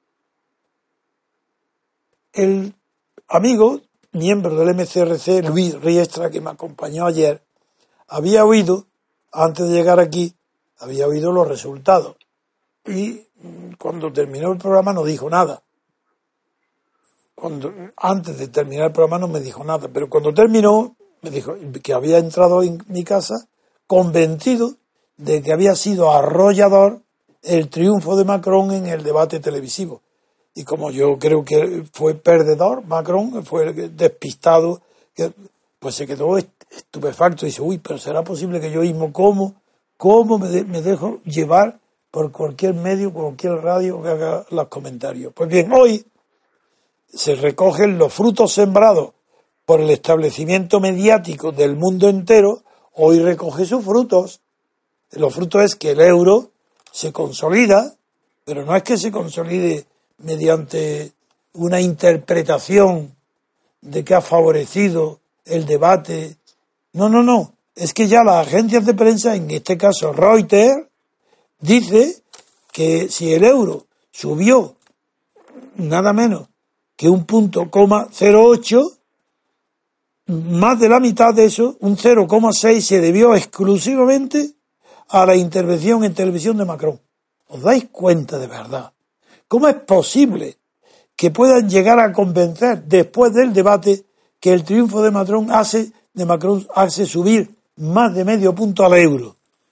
El amigo, miembro del M C R C, Luis Riestra, que me acompañó ayer, había oído, antes de llegar aquí, había oído los resultados. Y cuando terminó el programa no dijo nada. Cuando, antes de terminar el programa no me dijo nada, pero cuando terminó me dijo que había entrado en mi casa convencido de que había sido arrollador el triunfo de Macron en el debate televisivo. Y como yo creo que fue perdedor, Macron fue despistado, pues se quedó estupefacto y dice, uy, pero ¿será posible que yo mismo cómo, cómo me, de, me dejo llevar por cualquier medio, cualquier radio que haga los comentarios? Pues bien, hoy se recogen los frutos sembrados por el establecimiento mediático del mundo entero, hoy recoge sus frutos. Los frutos es que el euro se consolida, pero no es que se consolide mediante una interpretación de que ha favorecido el debate. No, no, no. Es que ya las agencias de prensa, en este caso Reuters, dice que si el euro subió nada menos que un punto coma cero ocho, más de la mitad de eso, un cero coma seis, se debió exclusivamente a la intervención en televisión de Macron. ¿Os dais cuenta de verdad? ¿Cómo es posible que puedan llegar a convencer después del debate que el triunfo de Macron hace, de Macron hace subir más de medio punto al euro?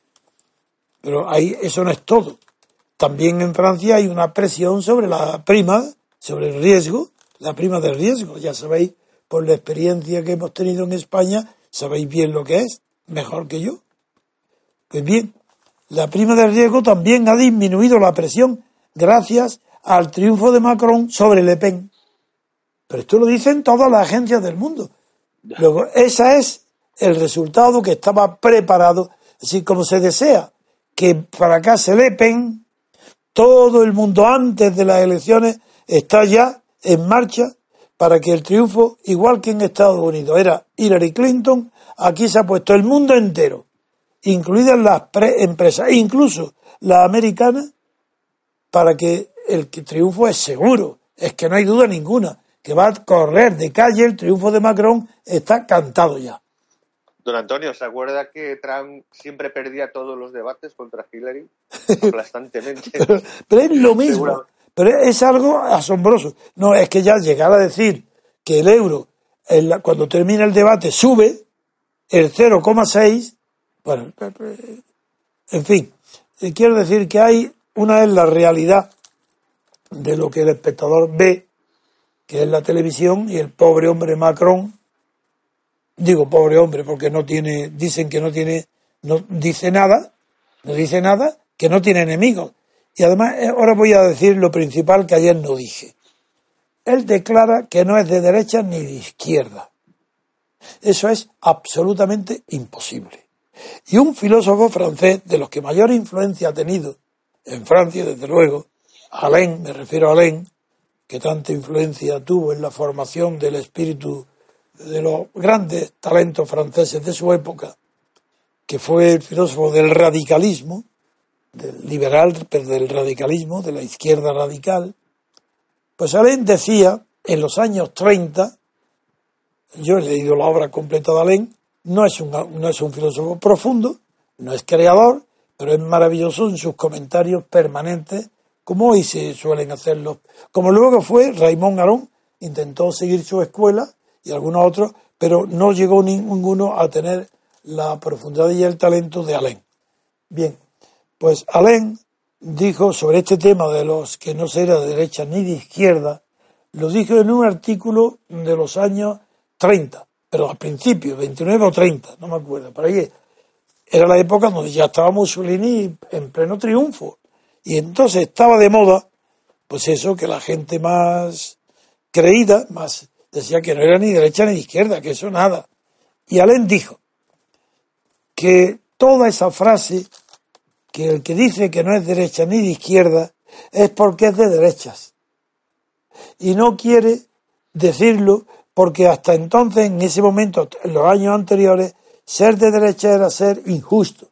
Pero ahí eso no es todo. También en Francia hay una presión sobre la prima, sobre el riesgo, la prima del riesgo. Ya sabéis, por la experiencia que hemos tenido en España, sabéis bien lo que es, mejor que yo. Pues bien, la prima del riesgo también ha disminuido la presión gracias al triunfo de Macron sobre Le Pen. Pero esto lo dicen todas las agencias del mundo. Luego, ese es el resultado que estaba preparado. Así como se desea que fracase Le Pen, todo el mundo antes de las elecciones está ya en marcha para que el triunfo, igual que en Estados Unidos era Hillary Clinton, aquí se ha puesto el mundo entero, incluidas las empresas, incluso las americanas, para que el triunfo es seguro. Es que no hay duda ninguna que va a correr de calle, el triunfo de Macron está cantado ya. Don Antonio, ¿se acuerda que Trump siempre perdía todos los debates contra Hillary? Aplastantemente. pero, pero es lo mismo. Seguro. Pero es algo asombroso. No, es que ya llegar a decir que el euro, el, cuando termina el debate, sube el cero coma seis, bueno, en fin, quiero decir que hay una es la realidad de lo que el espectador ve, que es la televisión, y el pobre hombre Macron, digo pobre hombre porque no tiene, dicen que no tiene, no dice nada, no dice nada, que no tiene enemigos. Y además, ahora voy a decir lo principal que ayer no dije. Él declara que no es de derecha ni de izquierda. Eso es absolutamente imposible. Y un filósofo francés, de los que mayor influencia ha tenido en Francia, desde luego, Alain, me refiero a Alain, que tanta influencia tuvo en la formación del espíritu de los grandes talentos franceses de su época, que fue el filósofo del radicalismo, del liberal, pero del radicalismo, de la izquierda radical. Pues Alain decía, en los años treinta, yo he leído la obra completa de Alain, no es un, no es un filósofo profundo, no es creador, pero es maravilloso en sus comentarios permanentes, como hoy se suelen hacerlos. Como luego fue Raymond Aron, intentó seguir su escuela, y algunos otros, pero no llegó ninguno a tener la profundidad y el talento de Alain. Bien, pues Alain dijo sobre este tema de los que no se era de derecha ni de izquierda, lo dijo en un artículo de los años treinta, pero al principio, veintinueve o treinta, no me acuerdo, por ahí era la época donde ya estaba Mussolini en pleno triunfo, y entonces estaba de moda, pues eso, que la gente más creída, más decía que no era ni derecha ni de izquierda, que eso nada. Y Alain dijo que toda esa frase, que el que dice que no es derecha ni de izquierda, es porque es de derechas. Y no quiere decirlo porque hasta entonces, en ese momento, en los años anteriores, ser de derecha era ser injusto.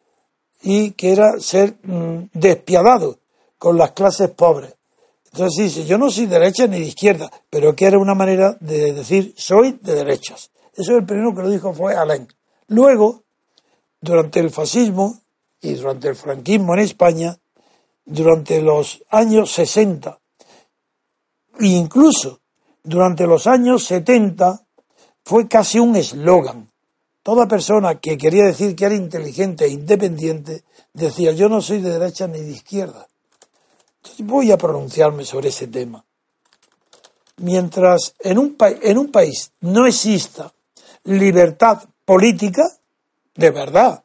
Y que era ser mmm, despiadado con las clases pobres. Entonces dice, yo no soy de derecha ni de izquierda, pero que era una manera de decir, soy de derechas. Eso el primero que lo dijo fue Alain. Luego, durante el fascismo y durante el franquismo en España, durante los años sesenta, e incluso durante los años setenta, fue casi un eslogan. Toda persona que quería decir que era inteligente e independiente decía: yo no soy de derecha ni de izquierda. Entonces voy a pronunciarme sobre ese tema. Mientras en un, pa- en un país no exista libertad política, de verdad,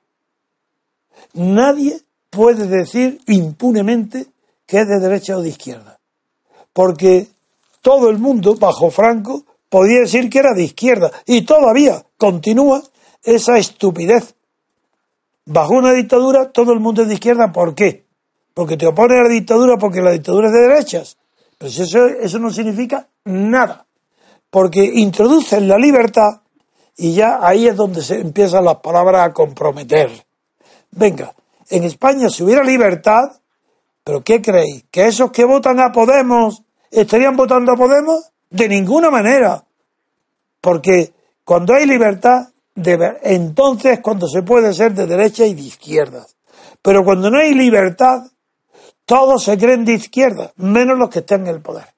nadie puede decir impunemente que es de derecha o de izquierda. Porque todo el mundo, bajo Franco, podía decir que era de izquierda. Y todavía continúa esa estupidez. Bajo una dictadura, todo el mundo es de izquierda. ¿Por qué? Porque te opones a la dictadura porque la dictadura es de derechas. Pues eso, eso no significa nada. Porque introducen la libertad y ya ahí es donde se empiezan las palabras a comprometer. Venga, en España si hubiera libertad, ¿pero qué creéis? ¿Que esos que votan a Podemos estarían votando a Podemos? De ninguna manera. Porque cuando hay libertad, debe, entonces cuando se puede ser de derecha y de izquierda. Pero cuando no hay libertad, todos se creen de izquierda, menos los que estén en el poder.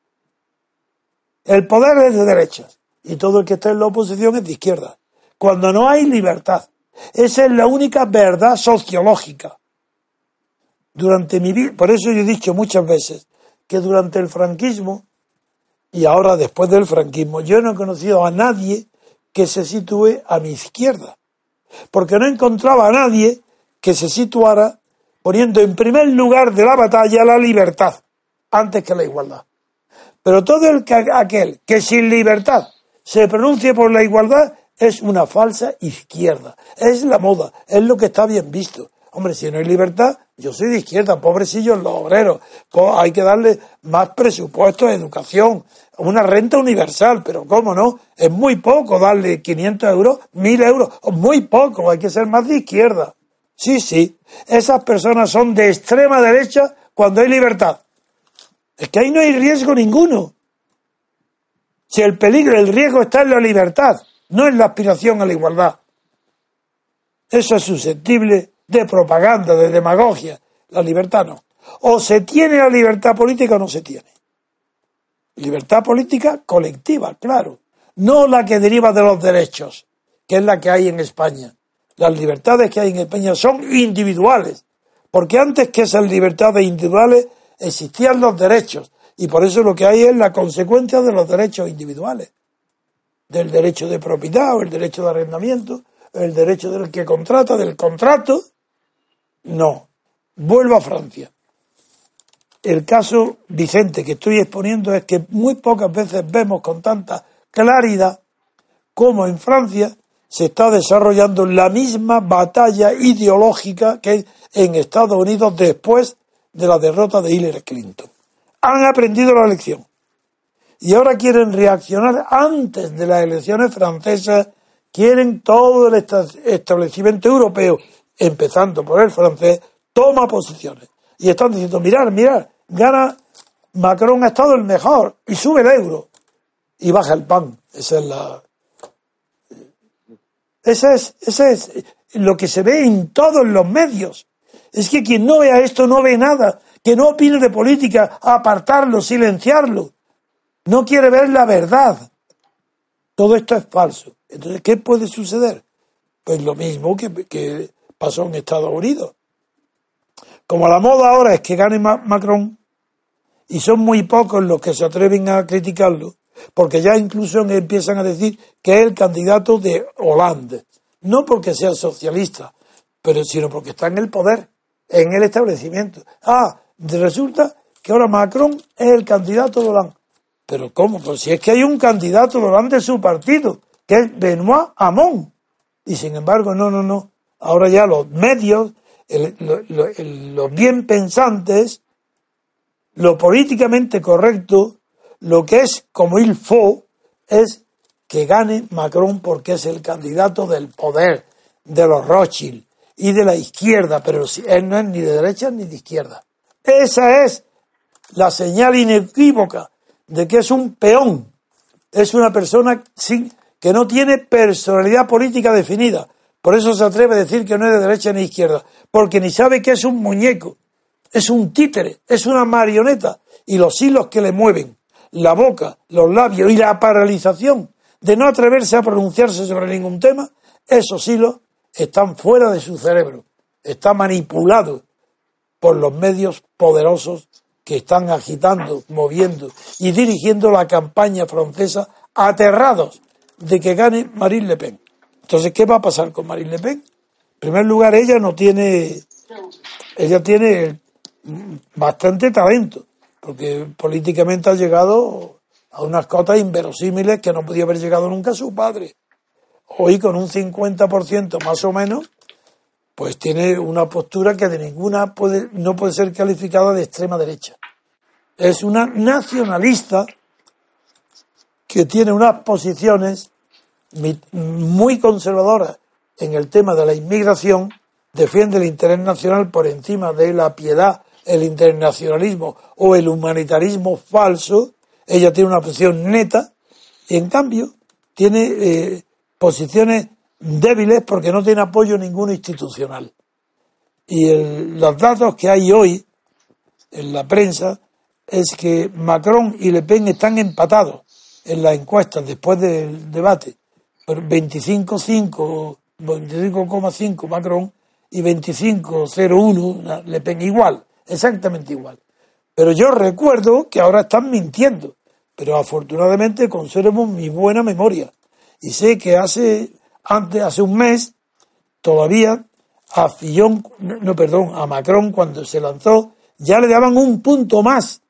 El poder es de derechas y todo el que está en la oposición es de izquierda. Cuando no hay libertad, esa es la única verdad sociológica. Durante mi vida, por eso yo he dicho muchas veces que durante el franquismo y ahora después del franquismo, yo no he conocido a nadie que se sitúe a mi izquierda, porque no encontraba a nadie que se situara poniendo en primer lugar de la batalla la libertad antes que la igualdad. Pero todo el que, aquel que sin libertad se pronuncie por la igualdad es una falsa izquierda, es la moda, es lo que está bien visto. Hombre, si no hay libertad, yo soy de izquierda, pobrecillos los obreros, hay que darle más presupuesto a educación, una renta universal, pero ¿cómo no? Es muy poco darle quinientos euros, mil euros, muy poco, hay que ser más de izquierda. Sí, sí, esas personas son de extrema derecha cuando hay libertad. Es que ahí no hay riesgo ninguno. Si el peligro, el riesgo está en la libertad, no en la aspiración a la igualdad. Eso es susceptible de propaganda, de demagogia. La libertad no. O se tiene la libertad política o no se tiene. Libertad política colectiva, claro. No la que deriva de los derechos, que es la que hay en España. Las libertades que hay en España son individuales. Porque antes que esas libertades individuales existían los derechos. Y por eso lo que hay es la consecuencia de los derechos individuales. Del derecho de propiedad o el derecho de arrendamiento, el derecho del que contrata, del contrato. No. Vuelvo a Francia. El caso Vicente que estoy exponiendo es que muy pocas veces vemos con tanta claridad cómo en Francia se está desarrollando la misma batalla ideológica que en Estados Unidos después de la derrota de Hillary Clinton. Han aprendido la lección y ahora quieren reaccionar antes de las elecciones francesas, quieren todo el establecimiento europeo, empezando por el francés, toma posiciones. Y están diciendo, mirad, mirad, gana Macron, ha estado el mejor, y sube el euro, y baja el pan. Esa es la... Esa es, esa es lo que se ve en todos los medios. Es que quien no vea esto no ve nada, que no opine de política, apartarlo, silenciarlo. No quiere ver la verdad. Todo esto es falso. Entonces, ¿qué puede suceder? Pues lo mismo que, que pasó en Estados Unidos. Como la moda ahora es que gane Macron, y son muy pocos los que se atreven a criticarlo, porque ya incluso empiezan a decir que es el candidato de Hollande, no porque sea socialista, pero sino porque está en el poder, en el establecimiento. Ah, resulta que ahora Macron es el candidato de Hollande. ¿Pero cómo? Pues si es que hay un candidato de Hollande de su partido, que es Benoît Hamon. Y sin embargo, no, no, no. Ahora ya los medios, el, lo, lo, el, los bien pensantes, lo políticamente correcto, lo que es como il faut, es que gane Macron porque es el candidato del poder, de los Rothschild y de la izquierda, pero él no es ni de derecha ni de izquierda. Esa es la señal inequívoca de que es un peón, es una persona sin, que no tiene personalidad política definida. Por eso se atreve a decir que no es de derecha ni izquierda, porque ni sabe que es un muñeco, es un títere, es una marioneta, y los hilos que le mueven, la boca, los labios y la paralización de no atreverse a pronunciarse sobre ningún tema, esos hilos están fuera de su cerebro, está manipulado por los medios poderosos que están agitando, moviendo y dirigiendo la campaña francesa, aterrados de que gane Marine Le Pen. Entonces, ¿qué va a pasar con Marine Le Pen? En primer lugar, ella no tiene, ella tiene bastante talento, porque políticamente ha llegado a unas cotas inverosímiles que no podía haber llegado nunca su padre. Hoy, con un cincuenta por ciento más o menos, pues tiene una postura que de ninguna puede, no puede ser calificada de extrema derecha. Es una nacionalista que tiene unas posiciones muy conservadoras en el tema de la inmigración, defiende el interés nacional por encima de la piedad, el internacionalismo o el humanitarismo falso. Ella tiene una posición neta y, en cambio, tiene eh, posiciones débiles porque no tiene apoyo ninguno institucional. Y el, los datos que hay hoy en la prensa es que Macron y Le Pen están empatados en las encuestas después del debate. veinticinco coma cinco, veinticinco coma cinco Macron y veinticinco coma cero uno Le Pen, igual, exactamente igual. Pero yo recuerdo que ahora están mintiendo, pero afortunadamente conservo mi buena memoria. Y sé que hace, antes, hace un mes, todavía a Fillon, no, perdón, a Macron cuando se lanzó, ya le daban un punto más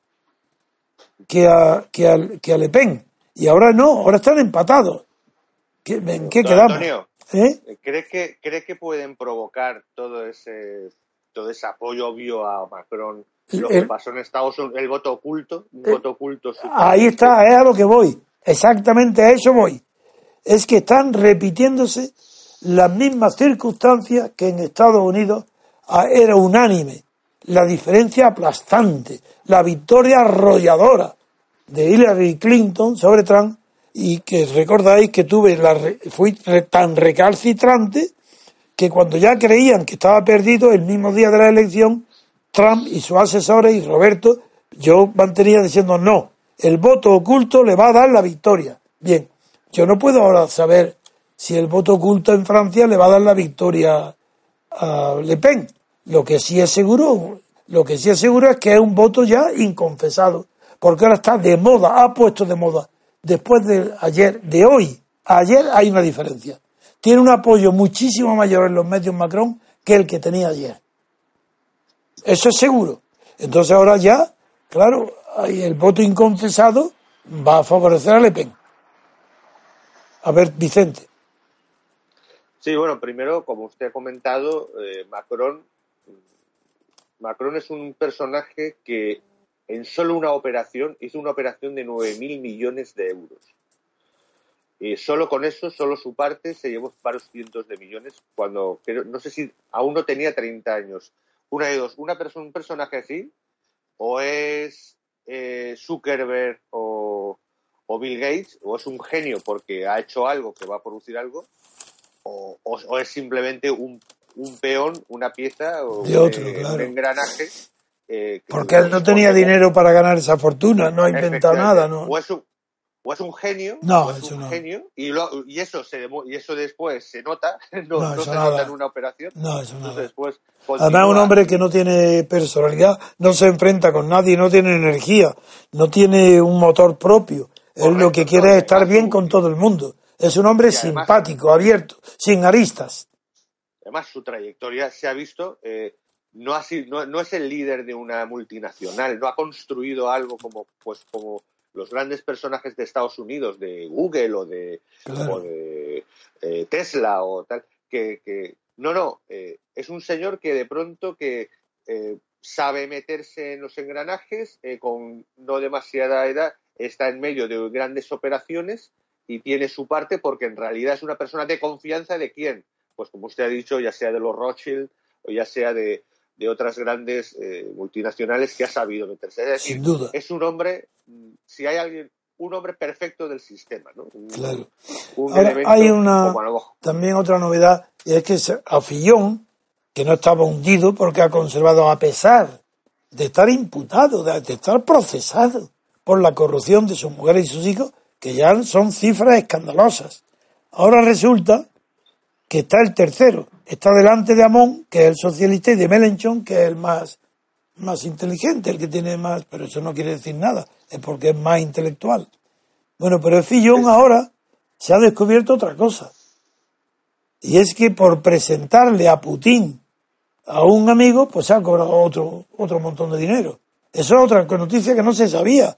que a, que a, que a Le Pen. Y ahora no, ahora están empatados. ¿Qué, ¿En qué Don quedamos? Antonio, ¿Eh? ¿cree que, ¿cree que pueden provocar todo ese todo ese apoyo obvio a Macron? Lo El, que pasó en Estados Unidos, el voto oculto, un el, voto oculto. Ahí está, es a lo que voy. Exactamente a eso voy. Es que están repitiéndose las mismas circunstancias que en Estados Unidos era unánime. La diferencia aplastante, la victoria arrolladora de Hillary Clinton sobre Trump, y que recordáis que tuve la fui tan recalcitrante que cuando ya creían que estaba perdido, el mismo día de la elección, Trump y sus asesores y Roberto, yo mantenía diciendo no, el voto oculto le va a dar la victoria. Bien, yo no puedo ahora saber si el voto oculto en Francia le va a dar la victoria a Le Pen. Lo que sí es seguro, lo que sí es seguro es que es un voto ya inconfesado, porque ahora está de moda, ha puesto de moda. Después de ayer, de hoy, ayer hay una diferencia. Tiene un apoyo muchísimo mayor en los medios Macron que el que tenía ayer. Eso es seguro. Entonces ahora ya, claro, el voto inconfesado va a favorecer a Le Pen. A ver, Vicente. Sí, bueno, primero, como usted ha comentado, eh, Macron, Macron es un personaje que en solo una operación hizo una operación de nueve mil millones de euros. Y solo con eso, solo su parte, se llevó varios cientos de millones cuando, pero no sé si aún no tenía treinta años. Una de dos, una persona, un personaje así, o es eh, Zuckerberg o, o Bill Gates, o es un genio porque ha hecho algo que va a producir algo, o, o, o es simplemente un, un peón, una pieza, o de otro, eh, claro. un engranaje. Eh, porque él no tenía dinero para ganar esa fortuna, no ha inventado nada, ¿no? O es un, o es un genio, no, o es eso un no. genio, y, lo, y eso se y eso después se nota, no, no, no se nada. nota en una operación. No, eso nada. Después Además, un hombre que no tiene personalidad, no se enfrenta con nadie, no tiene energía, no tiene un motor propio. Correcto, él lo que quiere no, es estar bien con todo el mundo. Es un hombre además, simpático, abierto, sin aristas. Además, su trayectoria se ha visto, eh, no, ha sido, no, no es el líder de una multinacional, no ha construido algo como, pues, como los grandes personajes de Estados Unidos, de Google o de, claro. o de eh, Tesla o tal, que, que no, no, eh, es un señor que de pronto que eh, sabe meterse en los engranajes, eh, con no demasiada edad, está en medio de grandes operaciones y tiene su parte porque en realidad es una persona de confianza de quién, pues como usted ha dicho, ya sea de los Rothschild o ya sea de, de otras grandes eh, multinacionales que ha sabido meterse. Es decir, sin duda. Es un hombre, si hay alguien, un hombre perfecto del sistema, ¿no? Un, claro. Un Ahora, elemento hay una, como también otra novedad, y es que a Fillon, que no estaba hundido porque ha conservado, a pesar de estar imputado, de, de estar procesado por la corrupción de sus mujeres y sus hijos, que ya son cifras escandalosas. Ahora resulta que está el tercero, está delante de Amón, que es el socialista, y de Mélenchon, que es el más, más inteligente, el que tiene más, pero eso no quiere decir nada, es porque es más intelectual. Bueno, pero el Fillon ahora se ha descubierto otra cosa, y es que por presentarle a Putin a un amigo, pues se ha cobrado otro, otro montón de dinero. Eso es otra noticia que no se sabía.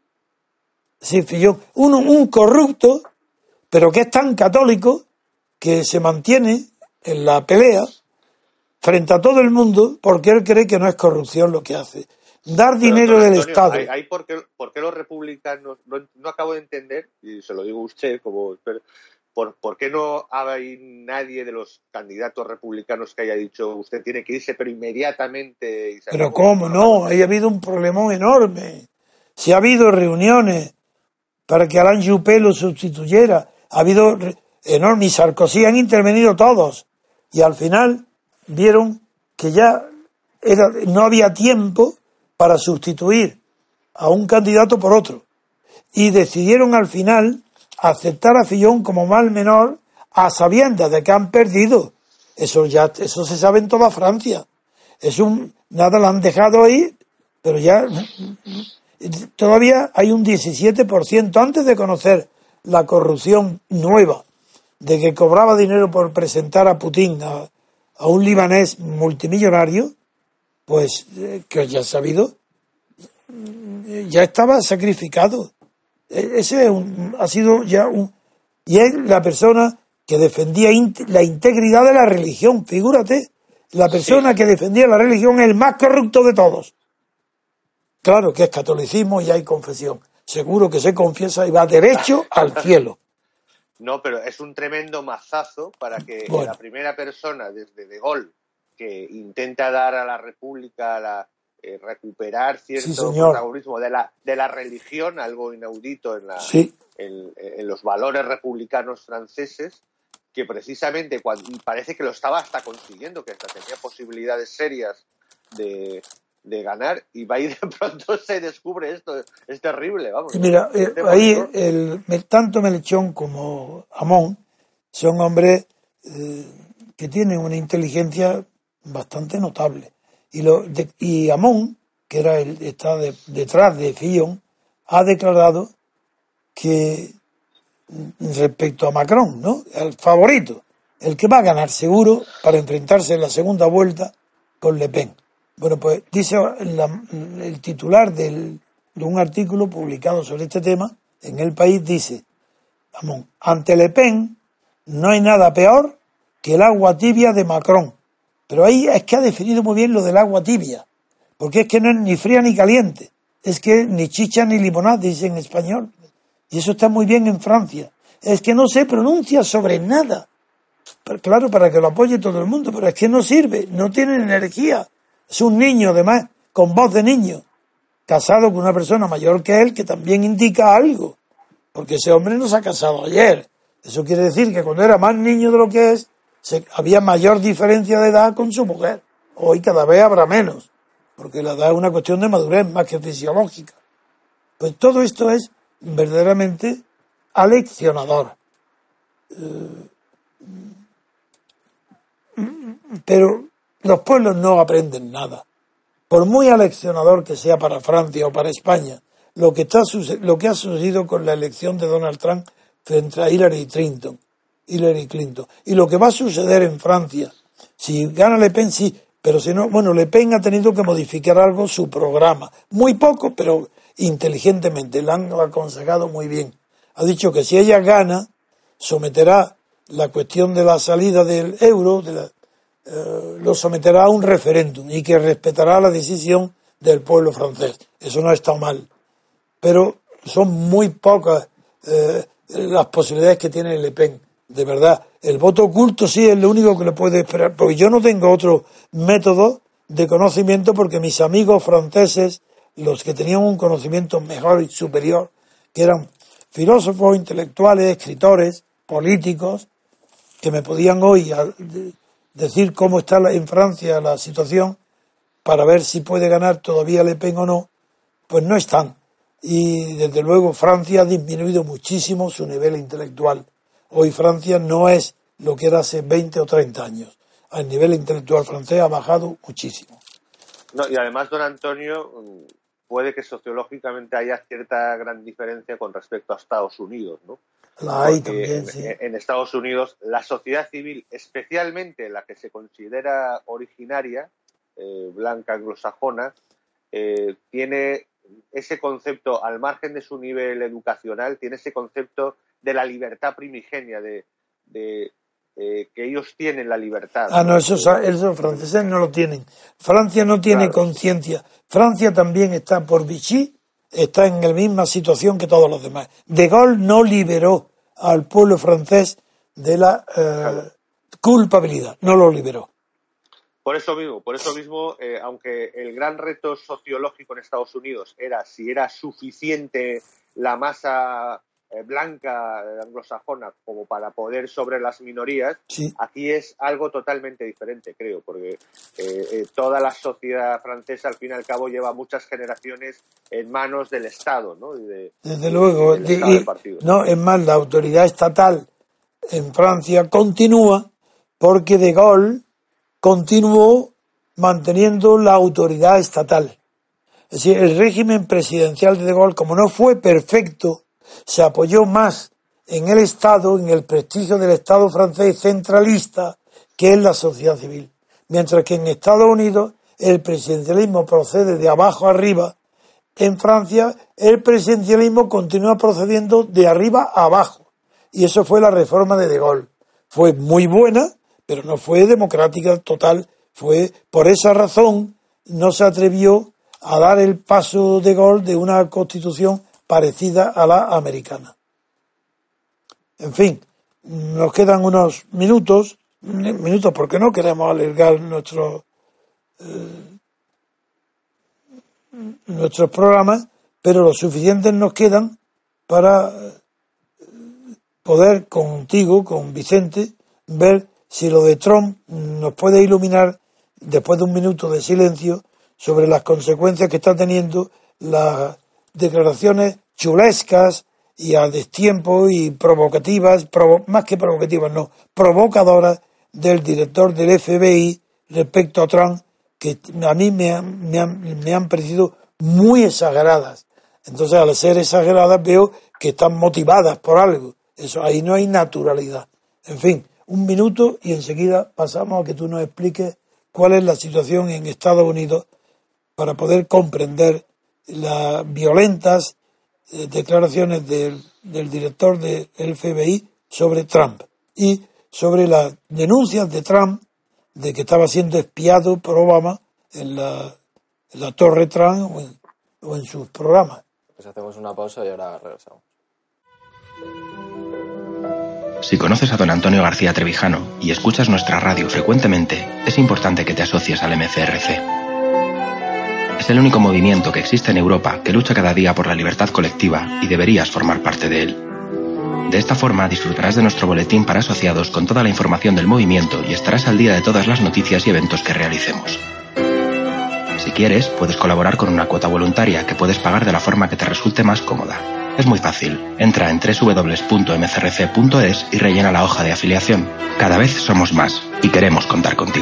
Sí, Fillon, un, un corrupto, pero que es tan católico que se mantiene en la pelea frente a todo el mundo porque él cree que no es corrupción lo que hace. Dar pero, dinero del Antonio, Estado. Hay, hay por, qué, ¿Por qué los republicanos, no, no acabo de entender, y se lo digo a usted, como por, ¿por qué no hay nadie de los candidatos republicanos que haya dicho usted tiene que irse, pero inmediatamente? Y pero ¿cómo no? Ahí ha habido un problemón enorme. Si ha habido reuniones para que Alain Juppé lo sustituyera, ha habido enorme, y Sarkozy han intervenido todos, y al final vieron que ya era, no había tiempo para sustituir a un candidato por otro, y decidieron al final aceptar a Fillon como mal menor a sabiendas de que han perdido. Eso ya, eso se sabe en toda Francia. Es un, nada, lo han dejado ahí, pero ya todavía hay un diecisiete por ciento antes de conocer la corrupción nueva, de que cobraba dinero por presentar a Putin a, a un libanés multimillonario, pues eh, que ya sabido, ya estaba sacrificado. Ese es un, ha sido ya un... Y es la persona que defendía int, la integridad de la religión, figúrate, la persona sí. que defendía la religión es el más corrupto de todos. Claro que es catolicismo y hay confesión. Seguro que se confiesa y va derecho al cielo. No, pero es un tremendo mazazo para que bueno. la primera persona desde De Gaulle que intenta dar a la República la, eh, recuperar cierto sí, protagonismo de la de la religión, algo inaudito en, la, sí. en, en los valores republicanos franceses, que precisamente cuando parece que lo estaba hasta consiguiendo, que hasta tenía posibilidades serias de de ganar, y va y de pronto se descubre esto, es terrible, vamos. Mira, eh, ahí el, tanto Mélenchon como Hamon son hombres eh, que tienen una inteligencia bastante notable, y lo de, y Hamon, que era el está de, detrás de Fillon, ha declarado que respecto a Macron, ¿no?, el favorito, el que va a ganar seguro para enfrentarse en la segunda vuelta con Le Pen. Bueno, pues dice la, el titular del, de un artículo publicado sobre este tema en El País, dice: ante Le Pen no hay nada peor que el agua tibia de Macron. Pero ahí es que ha definido muy bien lo del agua tibia, porque es que no es ni fría ni caliente, es que ni chicha ni limonada, dice en español, y eso está muy bien en Francia. Es que no se pronuncia sobre nada, pero, claro, para que lo apoye todo el mundo, pero es que no sirve, no tiene energía. Es un niño, además, con voz de niño, casado con una persona mayor que él, que también indica algo, porque ese hombre no se ha casado ayer. Eso quiere decir que cuando era más niño de lo que es, se, había mayor diferencia de edad con su mujer. Hoy cada vez habrá menos, porque la edad es una cuestión de madurez más que fisiológica. Pues todo esto es verdaderamente aleccionador. Eh, pero los pueblos no aprenden nada. Por muy aleccionador que sea para Francia o para España, lo que está lo que ha sucedido con la elección de Donald Trump frente a Hillary Clinton, Hillary Clinton, y lo que va a suceder en Francia, si gana Le Pen, sí, pero si no, bueno, Le Pen ha tenido que modificar algo su programa, muy poco, pero inteligentemente, le han aconsejado muy bien. Ha dicho que si ella gana, someterá la cuestión de la salida del euro, de la Eh, lo someterá a un referéndum y que respetará la decisión del pueblo francés. Eso no está mal, pero son muy pocas eh, las posibilidades que tiene Le Pen, de verdad. El voto oculto sí es lo único que le puede esperar, porque yo no tengo otro método de conocimiento, porque mis amigos franceses, los que tenían un conocimiento mejor y superior, que eran filósofos, intelectuales, escritores, políticos, que me podían hoy decir cómo está en Francia la situación para ver si puede ganar todavía Le Pen o no, pues no están. y desde luego Francia ha disminuido muchísimo su nivel intelectual. Hoy Francia no es lo que era hace veinte o treinta años. El nivel intelectual francés ha bajado muchísimo. No, y además, don Antonio, puede que sociológicamente haya cierta gran diferencia con respecto a Estados Unidos, ¿no? La hay Porque también, en, sí. en Estados Unidos la sociedad civil, especialmente la que se considera originaria, eh, blanca, anglosajona, eh, tiene ese concepto, al margen de su nivel educacional, tiene ese concepto de la libertad primigenia, de, de eh, que ellos tienen la libertad. Ah, no, esos, esos franceses no lo tienen. Francia no tiene Claro. conciencia. Francia también está por Vichy, está en la misma situación que todos los demás. De Gaulle no liberó al pueblo francés de la eh, Claro. culpabilidad, no lo liberó. Por eso mismo, por eso mismo, eh, aunque el gran reto sociológico en Estados Unidos era si era suficiente la masa eh, blanca eh, anglosajona como para poder sobre las minorías, Sí. aquí es algo totalmente diferente, creo, porque eh, eh, toda la sociedad francesa, al fin y al cabo, lleva muchas generaciones en manos del Estado, ¿no? Y de, Desde luego, del de- Estado y- del partido. no, es más, la autoridad estatal en Francia continúa porque De Gaulle continuó manteniendo la autoridad estatal. Es decir, el régimen presidencial de De Gaulle, como no fue perfecto, se apoyó más en el Estado, en el prestigio del Estado francés centralista, que en la sociedad civil. Mientras que en Estados Unidos el presidencialismo procede de abajo arriba, en Francia el presidencialismo continúa procediendo de arriba a abajo. Y eso fue la reforma de De Gaulle. Fue muy buena, pero no fue democrática total. Fue por esa razón no se atrevió a dar el paso De Gaulle de una constitución parecida a la americana. En fin, nos quedan unos minutos, minutos porque no queremos alargar nuestro, eh, nuestros programas, pero lo suficientes nos quedan para poder contigo, con Vicente, ver si lo de Trump nos puede iluminar después de un minuto de silencio sobre las consecuencias que está teniendo las declaraciones chulescas y a destiempo y provocativas, provo- más que provocativas, no, provocadoras del director del F B I respecto a Trump, que a mí me han, me han, me han parecido muy exageradas. Entonces, al ser exageradas, veo que están motivadas por algo. Eso, ahí no hay naturalidad. En fin, un minuto y enseguida pasamos a que tú nos expliques cuál es la situación en Estados Unidos para poder comprender las violentas eh, declaraciones del, del director del F B I sobre Trump y sobre las denuncias de Trump de que estaba siendo espiado por Obama en la, en la Torre Trump o en, o en sus programas. Pues hacemos una pausa y ahora regresamos. Si conoces a don Antonio García Trevijano y escuchas nuestra radio frecuentemente, es importante que te asocies al M C R C. Es el único movimiento que existe en Europa que lucha cada día por la libertad colectiva y deberías formar parte de él. De esta forma disfrutarás de nuestro boletín para asociados con toda la información del movimiento y estarás al día de todas las noticias y eventos que realicemos. Si quieres, puedes colaborar con una cuota voluntaria que puedes pagar de la forma que te resulte más cómoda. Es muy fácil. Entra en doble u doble u doble u punto m c r c punto es y rellena la hoja de afiliación. Cada vez somos más y queremos contar contigo.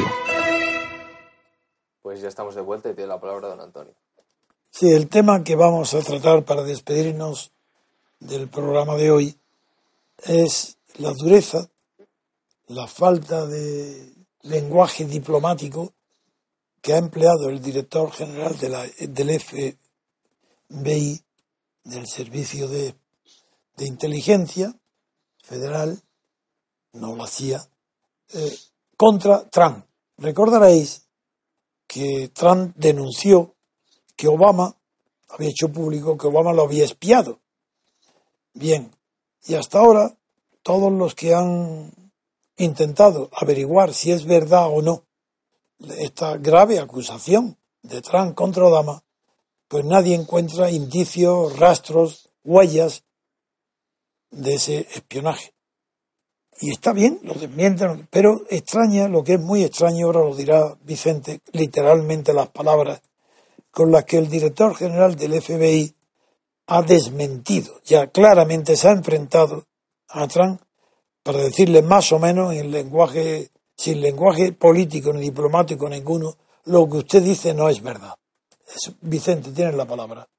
Pues ya estamos de vuelta y tiene la palabra don Antonio. Sí, el tema que vamos a tratar para despedirnos del programa de hoy es la dureza, la falta de lenguaje diplomático que ha empleado el director general de la, del F B I, del Servicio de, de Inteligencia Federal, no lo hacía, eh, contra Trump. Recordaréis que Trump denunció que Obama había hecho público que Obama lo había espiado. Bien, y hasta ahora todos los que han intentado averiguar si es verdad o no esta grave acusación de Trump contra Obama, pues nadie encuentra indicios, rastros, huellas de ese espionaje. Y está bien, lo desmienten, pero extraña, lo que es muy extraño, ahora lo dirá Vicente, literalmente las palabras con las que el director general del F B I ha desmentido, ya claramente se ha enfrentado a Trump para decirle más o menos en lenguaje, sin lenguaje político ni diplomático ninguno, lo que usted dice no es verdad. Es, Vicente, tienes la palabra.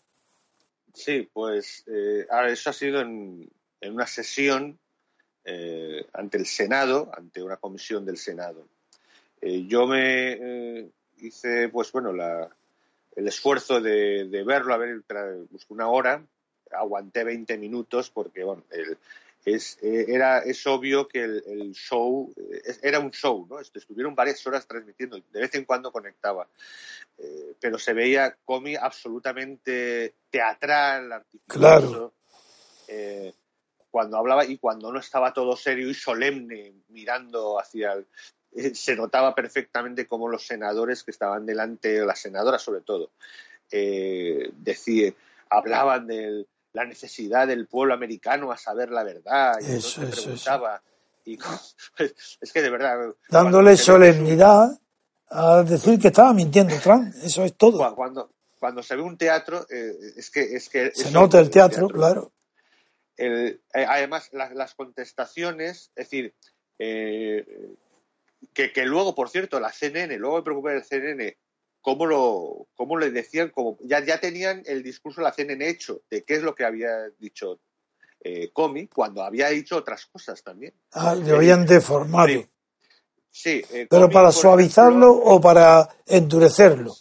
Sí, pues eh, ahora eso ha sido en, en una sesión eh, ante el Senado, ante una comisión del Senado. Eh, yo me eh, hice, pues bueno, la, el esfuerzo de, de verlo, a ver, busqué una hora, aguanté veinte minutos porque, bueno, el, es, eh, era, es obvio que el, el show, eh, era un show, ¿no? Estuvieron varias horas transmitiendo, de vez en cuando conectaba. Eh, pero se veía Comey absolutamente teatral, artificioso, claro. eh, cuando hablaba y cuando no estaba todo serio y solemne mirando hacia el, eh, se notaba perfectamente cómo los senadores que estaban delante, las senadoras sobre todo, eh, decía, hablaban de la necesidad del pueblo americano a saber la verdad y eso, entonces eso, preguntaba eso. y es que de verdad dándole solemnidad a decir que estaba mintiendo Trump, eso es todo. Cuando, cuando se ve un teatro, eh, es que... Es que se nota el teatro, teatro, claro. El, eh, además, las, las contestaciones, es decir, eh, que, que luego, por cierto, la C N N, luego me preocupé del C N N, cómo lo cómo le decían, como ya, ya tenían el discurso de la C N N hecho, de qué es lo que había dicho eh, Comey, cuando había dicho otras cosas también. Ah, le habían deformado. Sí. Sí, eh, ¿pero Comey, para suavizarlo ejemplo, o para endurecerlo?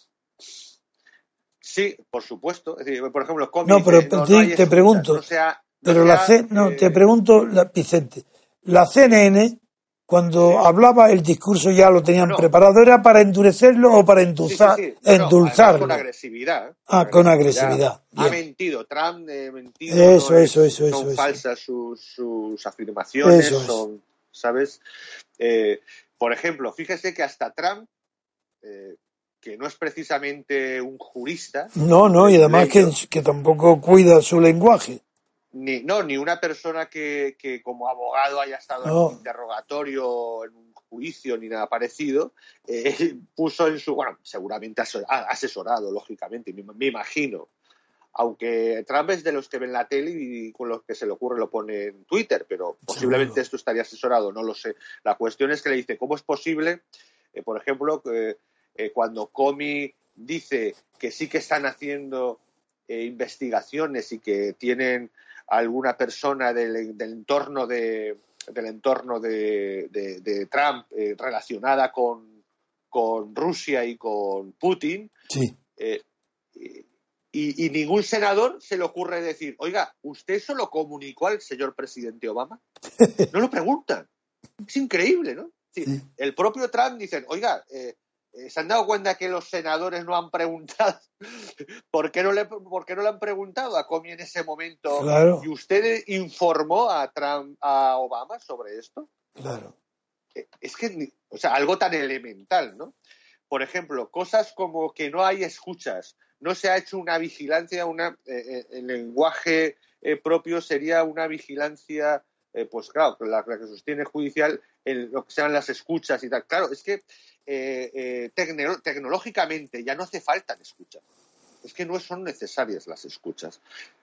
Sí, por supuesto. Es decir, por ejemplo, Comey no, pero dice, no, te, no hay te escuchas, pregunto, no sea, no pero sea, la C, no, eh, te pregunto, la, Vicente, la C N N, cuando sí. hablaba el discurso ya lo tenían no, no. preparado, ¿era para endurecerlo o para endulzar, sí, sí, sí. No, endulzarlo? No, con agresividad. Ah, con agresividad. Ha mentido, Trump ha eh, mentido. Eso, no eso, es, eso, son eso. falsas sus, sus afirmaciones, eso son, es. ¿sabes? Eh, por ejemplo, fíjese que hasta Trump, eh, que no es precisamente un jurista. No, no, y además que, que tampoco cuida su lenguaje. Ni, no, ni una persona que, que como abogado haya estado no. en un interrogatorio, en un juicio, ni nada parecido, eh, puso en su... Bueno, seguramente asesorado, lógicamente, me, me imagino. Aunque Trump es de los que ven la tele y con los que se le ocurre lo pone en Twitter, pero posiblemente Seguro. esto estaría asesorado, no lo sé. La cuestión es que le dice, ¿cómo es posible, eh, por ejemplo, que... Eh, cuando Comey dice que sí que están haciendo eh, investigaciones y que tienen alguna persona del, del entorno de del entorno de, de, de Trump eh, relacionada con, con Rusia y con Putin, sí. eh, y, y ningún senador se le ocurre decir, oiga, ¿usted eso lo comunicó al señor presidente Obama? No lo preguntan. Es increíble, ¿no? Sí, sí. El propio Trump dice, oiga, eh, ¿se han dado cuenta que los senadores no han preguntado? ¿Por qué no le, por qué no le han preguntado a Comey en ese momento? Claro. ¿Y usted informó a Trump, a Obama sobre esto? Claro. Es que, o sea, algo tan elemental, ¿no? Por ejemplo, cosas como que no hay escuchas, no se ha hecho una vigilancia, una, eh, el lenguaje eh, propio sería una vigilancia, eh, pues claro, la, la que sostiene judicial, en lo que sean las escuchas y tal. Claro, es que Eh, eh, tecno- tecnológicamente ya no hace falta escuchas, es que no son necesarias las escuchas.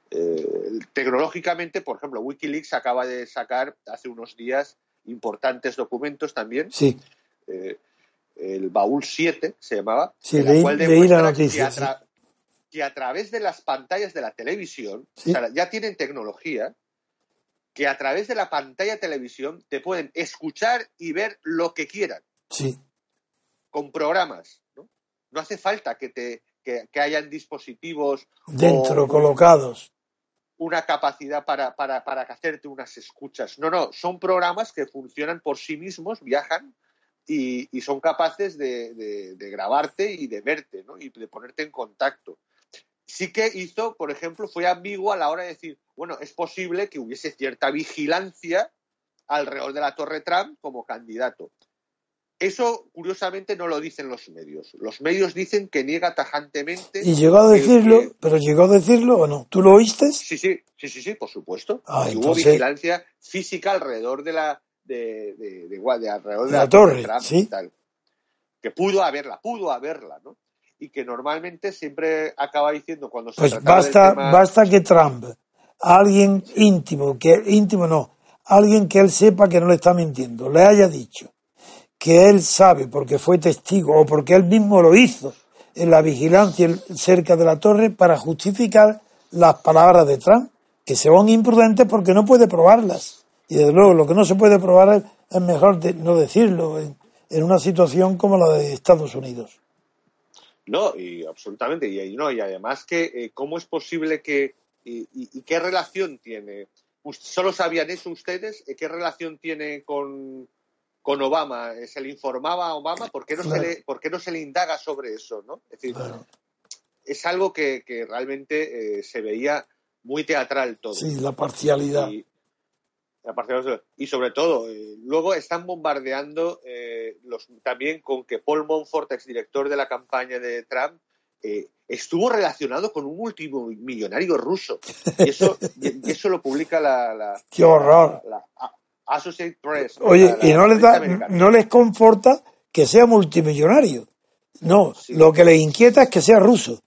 Eh, tecnológicamente, por ejemplo, Wikileaks acaba de sacar hace unos días importantes documentos también, sí. eh, el baúl siete se llamaba, sí, en la leí, cual leí la demuestra noticia, que, a tra- sí. que a través de las pantallas de la televisión, sí. o sea, ya tienen tecnología que a través de la pantalla de televisión te pueden escuchar y ver lo que quieran. Sí. Con programas, ¿no? No hace falta que te que, que hayan dispositivos dentro o colocados una capacidad para, para, para hacerte unas escuchas. No, no, son programas que funcionan por sí mismos, viajan y, y son capaces de, de, de grabarte y de verte, ¿no? Y de ponerte en contacto. Sí que hizo, por ejemplo, fue ambiguo a la hora de decir, bueno, es posible que hubiese cierta vigilancia alrededor de la Torre Trump como candidato. Eso, curiosamente, no lo dicen los medios. Los medios dicen que niega tajantemente... ¿Y llegó a decirlo? Que... ¿Pero llegó a decirlo o no? ¿Tú lo oíste? Sí, sí, sí, sí, sí, por supuesto. Ah, y entonces... hubo vigilancia física alrededor de la... De, de, de, de, de alrededor de, de la, la torre, torre Trump, ¿sí? Tal. Que pudo haberla, pudo haberla, ¿no? y que normalmente siempre acaba diciendo cuando se pues trataba basta, del tema... basta que Trump, alguien íntimo, que íntimo no, alguien que él sepa que no le está mintiendo, le haya dicho que él sabe porque fue testigo o porque él mismo lo hizo en la vigilancia cerca de la torre para justificar las palabras de Trump, que son imprudentes porque no puede probarlas. Y desde luego lo que no se puede probar es, es mejor de, no decirlo en, en una situación como la de Estados Unidos. No, y absolutamente, y, no, y además que eh, cómo es posible que y, y, y qué relación tiene. ¿Solo sabían eso ustedes? ¿Qué relación tiene con, con Obama? ¿Se le informaba a Obama? ¿Por qué no, claro. se, le, ¿por qué no se le indaga sobre eso? ¿No? Es decir, claro. es algo que, que realmente eh, se veía muy teatral todo. Sí, la parcialidad. Y, la parcialidad, y sobre todo, eh, luego están bombardeando eh, los, también con que Paul Manafort, exdirector de la campaña de Trump, eh, estuvo relacionado con un multimillonario ruso. Y eso, y eso lo publica la... la ¡Qué horror! La, la Associated Press. Oye, la, la, y no les, da, americana. no les conforta que sea multimillonario. No, sí. Lo que les inquieta es que sea ruso.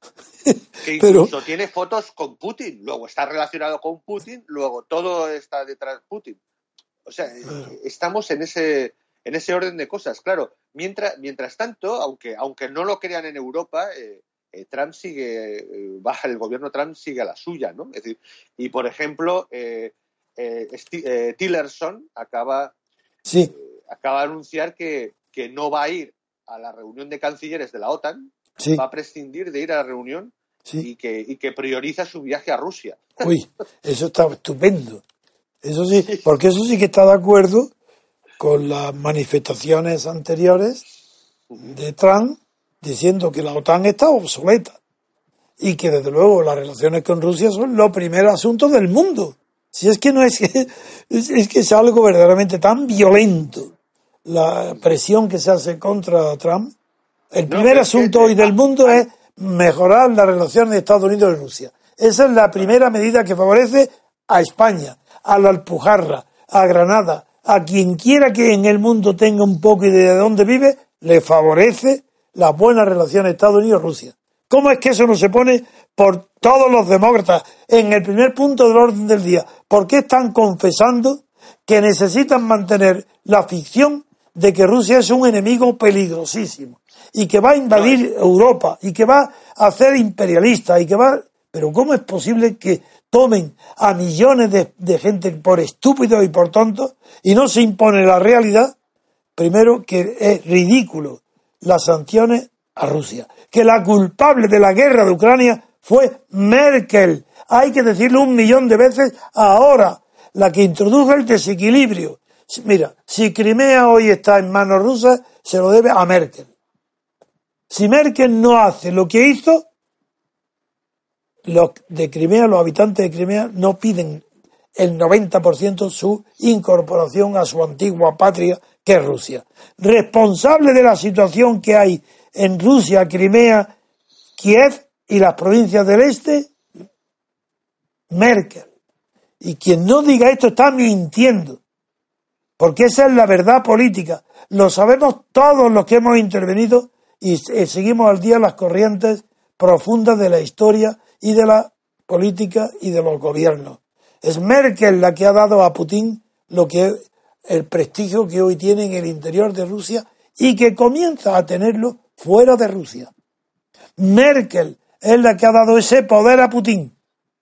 Que incluso Pero... tiene fotos con Putin, luego está relacionado con Putin, luego todo está detrás de Putin. O sea, claro. estamos en ese en ese orden de cosas. Claro, mientras mientras tanto, aunque aunque no lo crean en Europa, eh, eh, Trump sigue, eh, baja el gobierno Trump sigue a la suya, ¿no? Es decir, y por ejemplo, eh, eh, eh, Tillerson acaba sí. eh, acaba de anunciar que que no va a ir a la reunión de cancilleres de la OTAN. Sí. Va a prescindir de ir a la reunión sí. y, que, y que prioriza su viaje a Rusia. Uy, eso está estupendo. Eso sí, porque eso sí que está de acuerdo con las manifestaciones anteriores de Trump diciendo que la OTAN está obsoleta y que desde luego las relaciones con Rusia son los primeros asuntos del mundo. Si es que no es que es, es que es algo verdaderamente tan violento la presión que se hace contra Trump. El primer no, asunto que, hoy del mundo ah, es mejorar las relaciones de Estados Unidos y Rusia. Esa es la primera medida que favorece a España, a la Alpujarra, a Granada, a quien quiera que en el mundo tenga un poco idea de dónde vive, le favorece las buenas relaciones de Estados Unidos y Rusia. ¿Cómo es que eso no se pone por todos los demócratas en el primer punto del orden del día? ¿Por qué están confesando que necesitan mantener la ficción de que Rusia es un enemigo peligrosísimo y que va a invadir Europa y que va a ser imperialista y que va... Pero ¿cómo es posible que tomen a millones de, de gente por estúpidos y por tontos y no se impone la realidad? Primero, que es ridículo las sanciones a Rusia, que la culpable de la guerra de Ucrania fue Merkel. Hay que decirlo un millón de veces ahora, la que introdujo el desequilibrio. Mira, si Crimea hoy está en manos rusas, se lo debe a Merkel. Si Merkel no hace lo que hizo, los de Crimea, los habitantes de Crimea, no piden el noventa por ciento su incorporación a su antigua patria, que es Rusia. Responsable de la situación que hay en Rusia, Crimea, Kiev y las provincias del este, Merkel. Y quien no diga esto está mintiendo. Porque esa es la verdad política. Lo sabemos todos los que hemos intervenido y seguimos al día las corrientes profundas de la historia y de la política y de los gobiernos. Es Merkel la que ha dado a Putin lo que el prestigio que hoy tiene en el interior de Rusia y que comienza a tenerlo fuera de Rusia. Merkel es la que ha dado ese poder a Putin.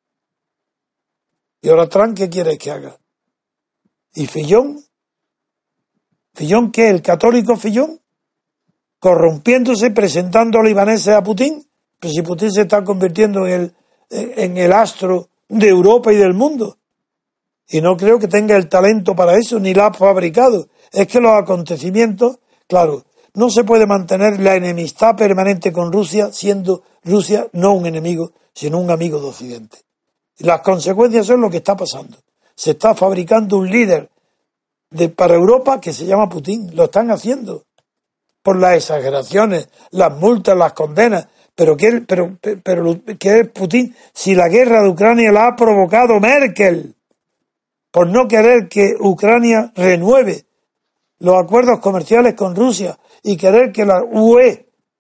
Y ahora Trump, ¿qué quiere que haga? ¿Y Fillon? ¿Fillon qué? ¿El católico Fillon? Corrompiéndose, presentando a los libaneses a Putin. Pero si Putin se está convirtiendo en el, en el astro de Europa y del mundo. Y no creo que tenga el talento para eso, ni lo ha fabricado. Es que los acontecimientos, claro, no se puede mantener la enemistad permanente con Rusia, siendo Rusia no un enemigo, sino un amigo de Occidente. Y las consecuencias son lo que está pasando. Se está fabricando un líder de, para Europa que se llama Putin. Lo están haciendo. Por las exageraciones, las multas, las condenas. Pero ¿qué, pero, pero, ¿qué es Putin? Si la guerra de Ucrania la ha provocado Merkel, por no querer que Ucrania renueve los acuerdos comerciales con Rusia y querer que la U E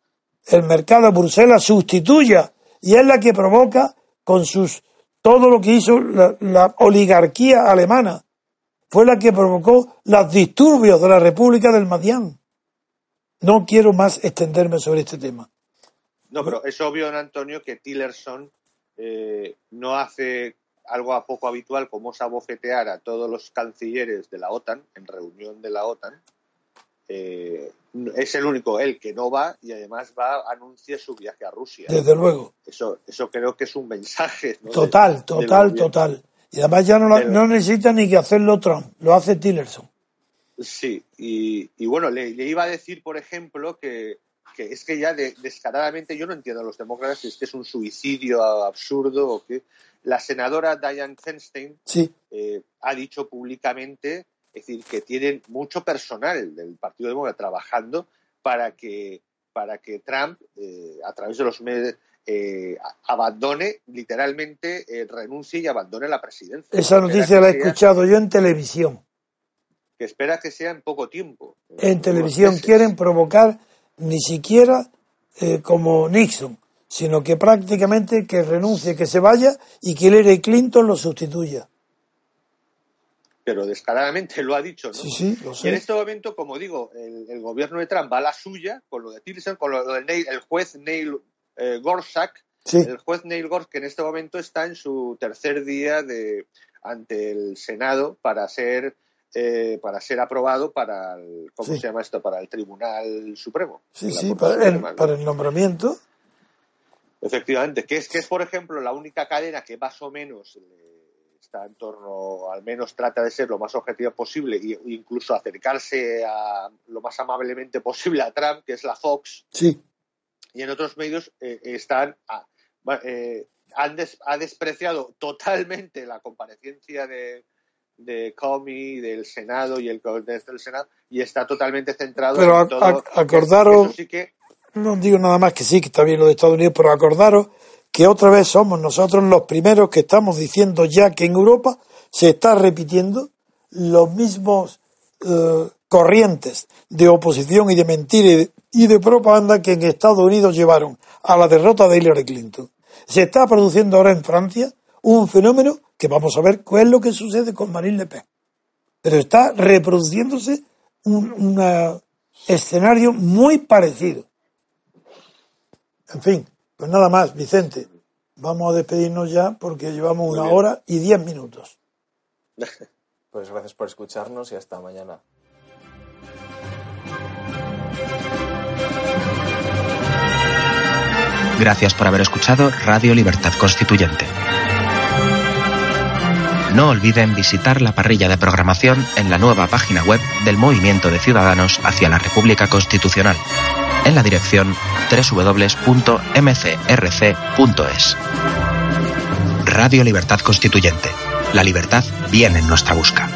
el mercado de Bruselas sustituya, y es la que provoca con sus todo lo que hizo la, la oligarquía alemana, fue la que provocó los disturbios de la República del Madián. No quiero más extenderme sobre este tema. No, pero es obvio, don Antonio, que Tillerson eh, no hace algo a poco habitual como es abofetear a todos los cancilleres de la OTAN en reunión de la OTAN. Eh, es el único él que no va, y además va anuncia su viaje a Rusia. Desde luego. Eso, eso creo que es un mensaje, ¿no? Total, de, total, total. Y además ya no, lo, Pero, no necesita ni que hacerlo Trump, lo hace Tillerson. Sí, y, y bueno, le, le iba a decir, por ejemplo, que, que es que ya de, descaradamente, yo no entiendo a los demócratas si es que es un suicidio absurdo o qué. La senadora Dianne Feinstein sí. eh, ha dicho públicamente, es decir, que tienen mucho personal del Partido Demócrata trabajando para que, para que Trump, eh, a través de los medios, eh, abandone, literalmente, eh, renuncie y abandone la presidencia. Esa noticia la he escuchado yo en televisión. Que espera que sea en poco tiempo. En, en televisión quieren provocar ni siquiera eh, como Nixon, sino que prácticamente que renuncie, que se vaya y que Hillary Clinton lo sustituya. Pero descaradamente lo ha dicho, ¿no? Sí, sí, lo sé. Y en este momento, como digo, el, el gobierno de Trump va a la suya con lo de Tillerson, con lo del Neil, el juez Neil eh, Gorsuch, sí. el juez Neil Gorsuch, que en este momento está en su tercer día de ante el Senado para ser eh, para ser aprobado para el, ¿cómo sí. se llama esto? Para el Tribunal Supremo. Sí, sí, para el, para el nombramiento. Efectivamente, que es que es por ejemplo la única cadena que más o menos eh, está en torno, al menos trata de ser lo más objetiva posible e incluso acercarse a lo más amablemente posible a Trump, que es la Fox. Sí. Y en otros medios eh, están ah, eh, han des, ha despreciado totalmente la comparecencia de de Comey, del Senado y el Congreso del Senado, y está totalmente centrado pero en todo. A, acordaros, eso sí que... no digo nada más que sí, que está bien lo de Estados Unidos, pero acordaros que otra vez somos nosotros los primeros que estamos diciendo ya que en Europa se está repitiendo los mismos eh, corrientes de oposición y de mentira y de, y de propaganda que en Estados Unidos llevaron a la derrota de Hillary Clinton. Se está produciendo ahora en Francia un fenómeno que vamos a ver cuál es lo que sucede con Marine Le Pen. Pero está reproduciéndose un una escenario muy parecido. En fin, pues nada más, Vicente. Vamos a despedirnos ya porque llevamos una hora y diez minutos. Pues gracias por escucharnos y hasta mañana. Gracias por haber escuchado Radio Libertad Constituyente. No olviden visitar la parrilla de programación en la nueva página web del Movimiento de Ciudadanos hacia la República Constitucional, en la dirección doble u doble u doble u punto m c r c punto e s. Radio Libertad Constituyente. La libertad viene en nuestra busca.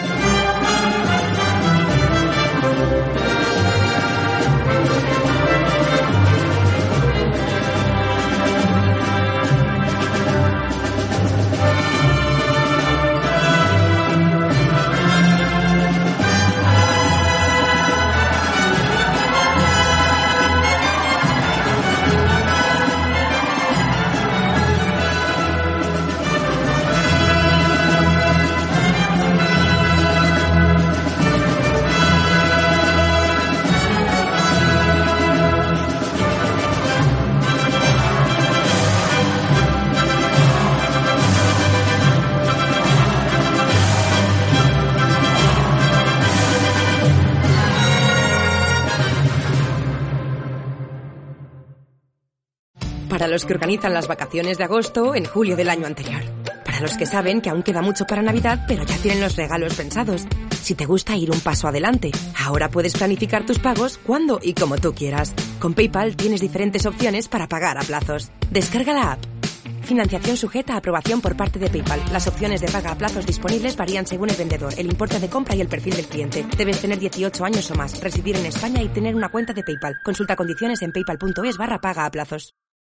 Para los que organizan las vacaciones de agosto en julio del año anterior. Para los que saben que aún queda mucho para Navidad, pero ya tienen los regalos pensados. Si te gusta ir un paso adelante, ahora puedes planificar tus pagos cuando y como tú quieras. Con PayPal tienes diferentes opciones para pagar a plazos. Descarga la app. Financiación sujeta a aprobación por parte de PayPal. Las opciones de paga a plazos disponibles varían según el vendedor, el importe de compra y el perfil del cliente. Debes tener dieciocho años o más, residir en España y tener una cuenta de PayPal. Consulta condiciones en paypal punto es barra paga a plazos.